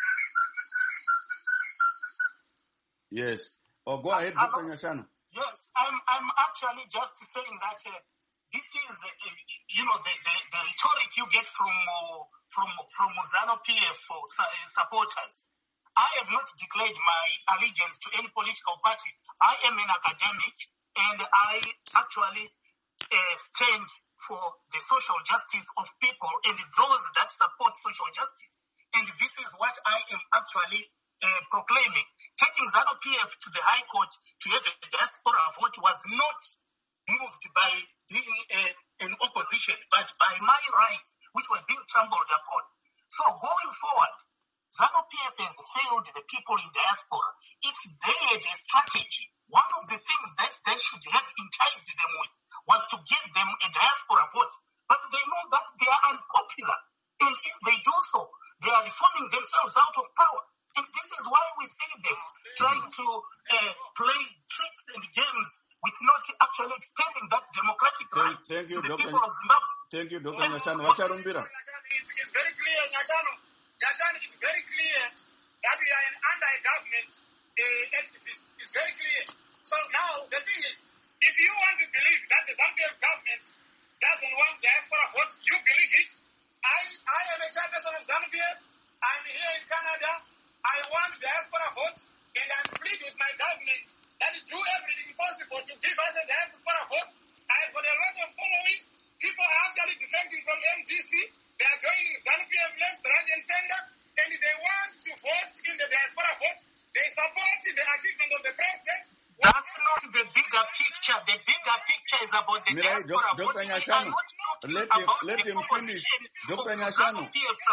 Yes. Oh, go ahead, Doctor Nyashanu. Yes, I'm I'm actually just saying that uh, this is, uh, you know, the, the, the rhetoric you get from uh, from from ZANU-P F supporters. I have not declared my allegiance to any political party. I am an academic, and I actually uh, stand for the social justice of people and those that support social justice. And this is what I am actually uh, proclaiming. Taking ZANU-P F to the High Court to have a diaspora vote was not moved by being uh, an opposition, but by my rights, which were being trampled upon. So going forward, ZANU-P F has failed the people in diaspora. If they had a strategy, one of the things that they should have enticed them with was to give them a diaspora vote. But they know that they are unpopular. And if they do so, they are reforming themselves out of power. And this is why we see them trying to uh, play tricks and games with not actually extending that democratic right thank you, to the Doctor people of Zimbabwe. Thank you, Doctor Nyashanu. Wacharumbira. It's very clear, Nyashanu. Nyashanu, it's very clear that we are an anti-government uh, activist. It's very clear. So now the thing is, if you want to believe that the Zambian government doesn't want diaspora votes, you believe it. I, I am a chairperson of Zambia. I'm here in Canada. I want diaspora votes, and I'm pleading with my government that it do everything possible to give us a diaspora votes. I've got a lot of following. People are actually defecting from M T C. They are joining ZANU-P F left, right, and center, and they want to vote in the diaspora vote. They support the achievement of the president. That's not the bigger picture. The bigger picture is about the Mirai, diaspora Doctor vote. Nyashanu, let him, let him finish. Doctor Nyashanu,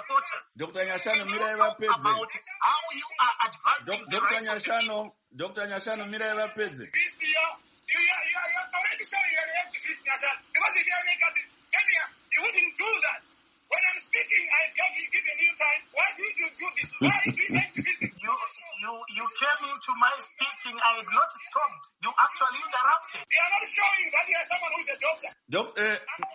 Doctor Nyashanu, Mirai Wapedze. About how you are advancing the Doctor rights of the Nyashanu, Doctor Nyashanu, Mirai Wapedze. This year, you are, you are, you are already showing you're an activist, Nyashanu. Because if you are making it, earlier, you wouldn't do that. When I'm speaking, I have given you time. Why did you do this? Why are you doing activism? You, you, you came into my speaking. I have not stopped. You actually interrupted. They are not showing that you are someone who is a doctor. Doc, uh,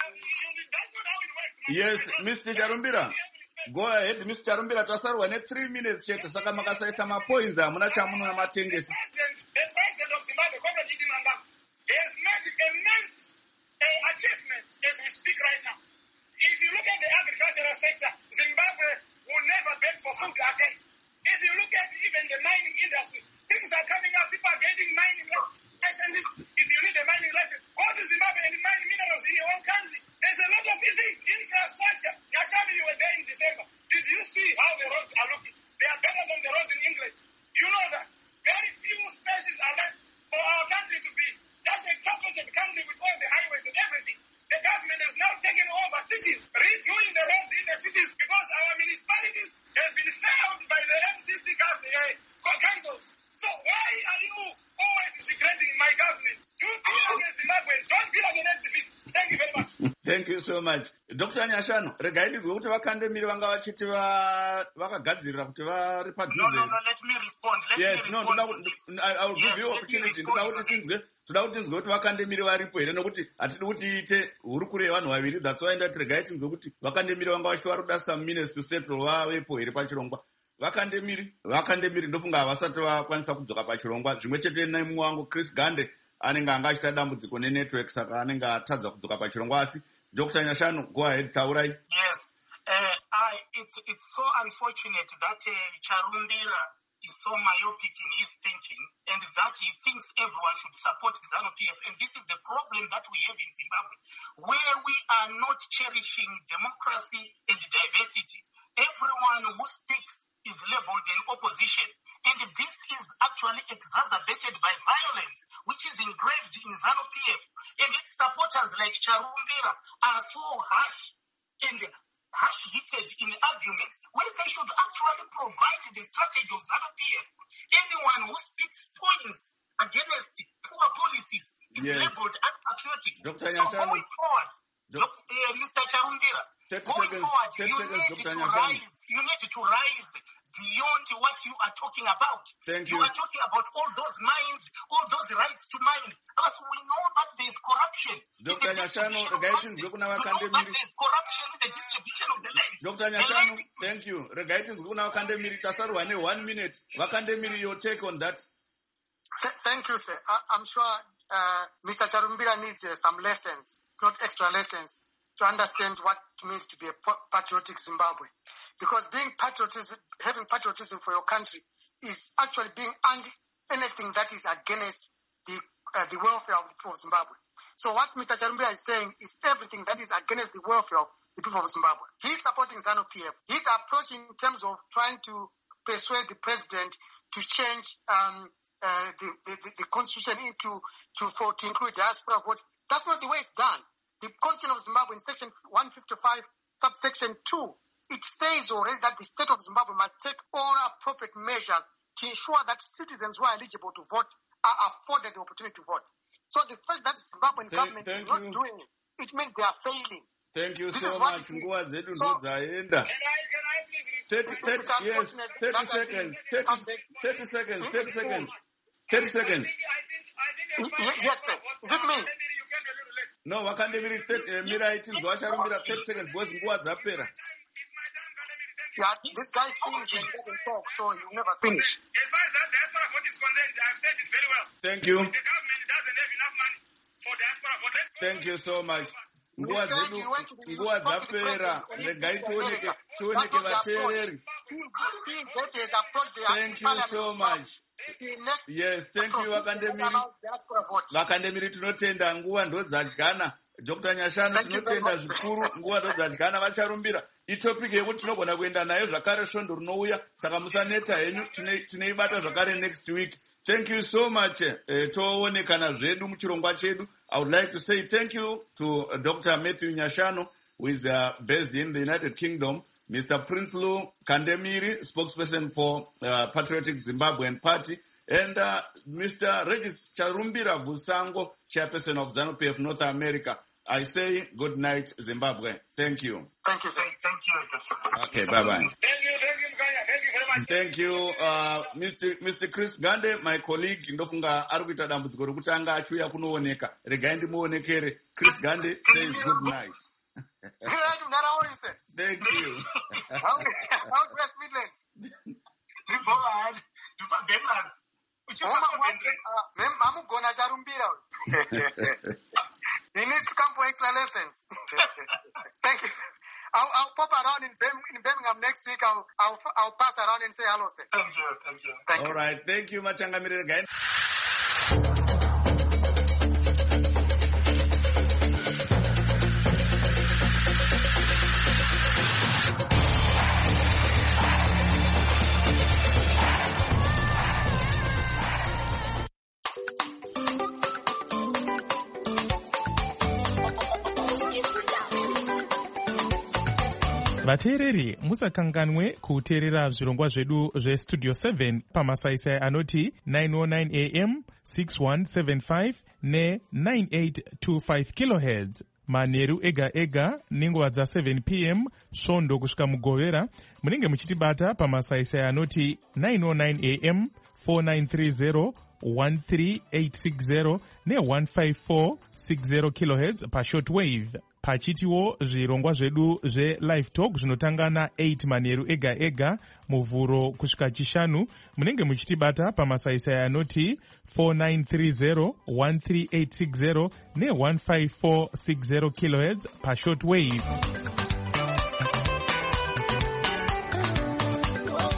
That's not how it works. yes, Mister Charumbira. Go ahead, Mister Charumbira. Tasarwa ne three minutes chete saka makasaisa mapoints amuna chamuno na matengesi. The president of Zimbabwe, Comrade Idi Mangama, has made immense uh, achievements as we speak right now. If you look at the agricultural sector, Zimbabwe will never beg for food again. If you look at even the mining industry, things are coming up. People are getting mining licenses. If you need a mining license, go to Zimbabwe and mine minerals in your own country. There's a lot of things. Infrastructure. Nyashanu, you were there in December. Did you see how the roads are looking? They are better than the roads in England. You know that. Very few spaces are left for our country to be just a capital country with all the highways and everything. The government has now taken over cities, redoing the roads in the cities because our municipalities have been failed by the M T C councils. So why are you always integrating my government? Don't be against Zimbabwe. Don't be against activists. Thank you very much. Thank you so much. Doctor Nyashanu, regaidizwe kuti vakandemiri vanga vachiti vakagadzirira kuti vari padhuze. No, no, no, let me respond. Let yes, me no, respond. I, I will yes, give you opportunity. Toda kuti tinzwe, toda kuti tinzwe kuti vakandemiri varipo here nokuti hatidi kuti iite hurukuro yevanhu vaviri. That's why ndati regai tinzwe kuti vakandemiri vanga vachiti vari kuda some minutes to settle vavepo here pachirongwa. vakandemiri vakandemiri ndofunga havasati vakwanisa kudzoka pachirongwa. Zvimwe chete nemumwe wangu Chris Gande anenge anga achita dambudziko nenetwork saka anenge atadza kudzoka pachirongwa. Asi Doctor Nyashanu, go ahead, taurai. Yes, uh, I, it's, it's so unfortunate that uh, Charumbira is so myopic in his thinking and that he thinks everyone should support ZANU-P F. And this is the problem that we have in Zimbabwe, where we are not cherishing democracy and diversity. Everyone who speaks is labeled an opposition. And this is actually exacerbated by violence, which is engraved in ZANU-P F. And its supporters like Charumbira are so harsh and harsh-heated in arguments, where they should actually provide the strategy of ZANU-P F. Anyone who speaks points against poor policies is Yes. labeled unpatriotic. Doctor So Nyashanu, going forward, Doc- Doc- uh, Mister Charumbira, thirty going seconds, forward, thirty you seconds, need Doctor to Nyashanu. rise. You need to rise beyond what you are talking about. Thank you you. are talking about all those mines, all those rights to mine. As we know that there is corruption. in Doctor the Nyashanu, distribution of regai land. tinzwe kuna We know that vakandemiri. there is corruption in the distribution of the land. Doctor The Nyashanu, land thank you. Regai tinzwe kuna vakandemiri. Tasarwa ne one minute. Vakandemiri, your take on that. Th- Thank you, sir. I- I'm sure uh, Mister Charumbira needs uh, some lessons, not extra lessons, to understand what it means to be a pa- patriotic Zimbabwe. Because being patriotism, having patriotism for your country is actually being anti anything that is against the uh, the welfare of the people of Zimbabwe. So what Mister Charumbira is saying is everything that is against the welfare of the people of Zimbabwe. He's supporting ZANU-P F. His approach in terms of trying to persuade the president to change um, uh, the, the, the constitution into to, for, to include diaspora votes, that's not the way it's done. The Constitution of Zimbabwe in section one fifty-five, subsection two, it says already that the state of Zimbabwe must take all appropriate measures to ensure that citizens who are eligible to vote are afforded the opportunity to vote. So the fact that the Zimbabwean Thank- government thank is not you. doing it, it means they are failing. Thank you This so is what much. it is. Nguva dzedu So- ndo dzaenda. Can I, can I please thirty, respond? thirty, It's yes, unfortunate thirty that I seconds, think- thirty, I'm begging- thirty seconds, Hmm? thirty seconds, thirty seconds. I think, I think, I think Y- a y- yes, sir. Is it me? Maybe you can a little late. No, vakandemiri, thirty, uh, Mira itinzwa vacharumbira thirty seconds, boys, nguva dzapera. It's my time, Kandemiri, thank you. Yeah, this guy sings and doesn't talk, so he'll never finish. As far as that diaspora vote is concerned, I've said it very well. Thank you. The government doesn't have enough money for diaspora vote. Let's go Thank you so much. Nguva You said dzedu, you went to the- nguva you spoke to the dzapera. president. Regai tioneke, tioneke That's not the vateereri. He's seeing that he has approached the Thank you parliament so of much. the next Yes, thank you vakandemiri. diaspora vote. Vakandemiri tinotenda, nguva ndo dzadyana. Doctor Nyashanu, Thank you very tinotenda much. zvikuru, nguva ndo dzadyana vacharumbira. Itopic yekuti tinogona kuenda nayo zvakare svondo rinouya, saka musaneta henyu, tine- tinoibata zvakare next week. Thank you so much. Uh, toonekana zvedu muchirongwa chedu. I would like to say thank you to uh, Doctor Matthew Nyashanu, who is uh, based in the United Kingdom, Mister Prince Lou Kandemiri, spokesperson for uh, Patriotic Zimbabwean Party, and uh, Mister Regis Charumbira Vusango, chairperson of ZANU-P F North America. I say good night, Zimbabwe. Thank you. Thank you, sir. Thank you, Doctor Okay, bye-bye. Thank you, thank you, Mkanya. Thank you very much. Thank you, uh, Mister Mister Chris Gande, my colleague. Ndofunga ari kuita dambudziko rokutanga achiuya kunooneka. Regai ndimuonekere. Chris Gande says good night. Good night, Unaraori, sir. Thank you. How- How's West Midlands? Forward, to Bemas. Which you Mama, have mama, uh, mem- Mamu Gona Charumbira. He needs to come for extra lessons. Thank you. I'll, I'll pop around in, Bir- in Birmingham next week. I'll, I'll, I'll pass around and say hello, sir. Thank you, thank you. Thank All you. right. Thank you, Machangamiri Regai. vateereri musakanganwe kuteerera zvirongwa zvedu zvestudio seven pamasaisai anoti nine oh nine a m six one seven five ne nine eight two five kilohertz manheru ega ega nenguva dza seven p m svondo kusvika mugovera. Munenge muchitibata pamasaisai anoti nine oh nine a m four nine three zero one three eight six zero ne one five four six zero kilohertz pashort wave. pachitiwo zvirongwa zvedu zvelive talk zvinotanga na8 manheru ega ega muvhuro kusvika chishanu. Munenge muchitibata pamasaisai anoti four nine three zero one three eight six zero ne one five four six zero kilohertz pashort wave.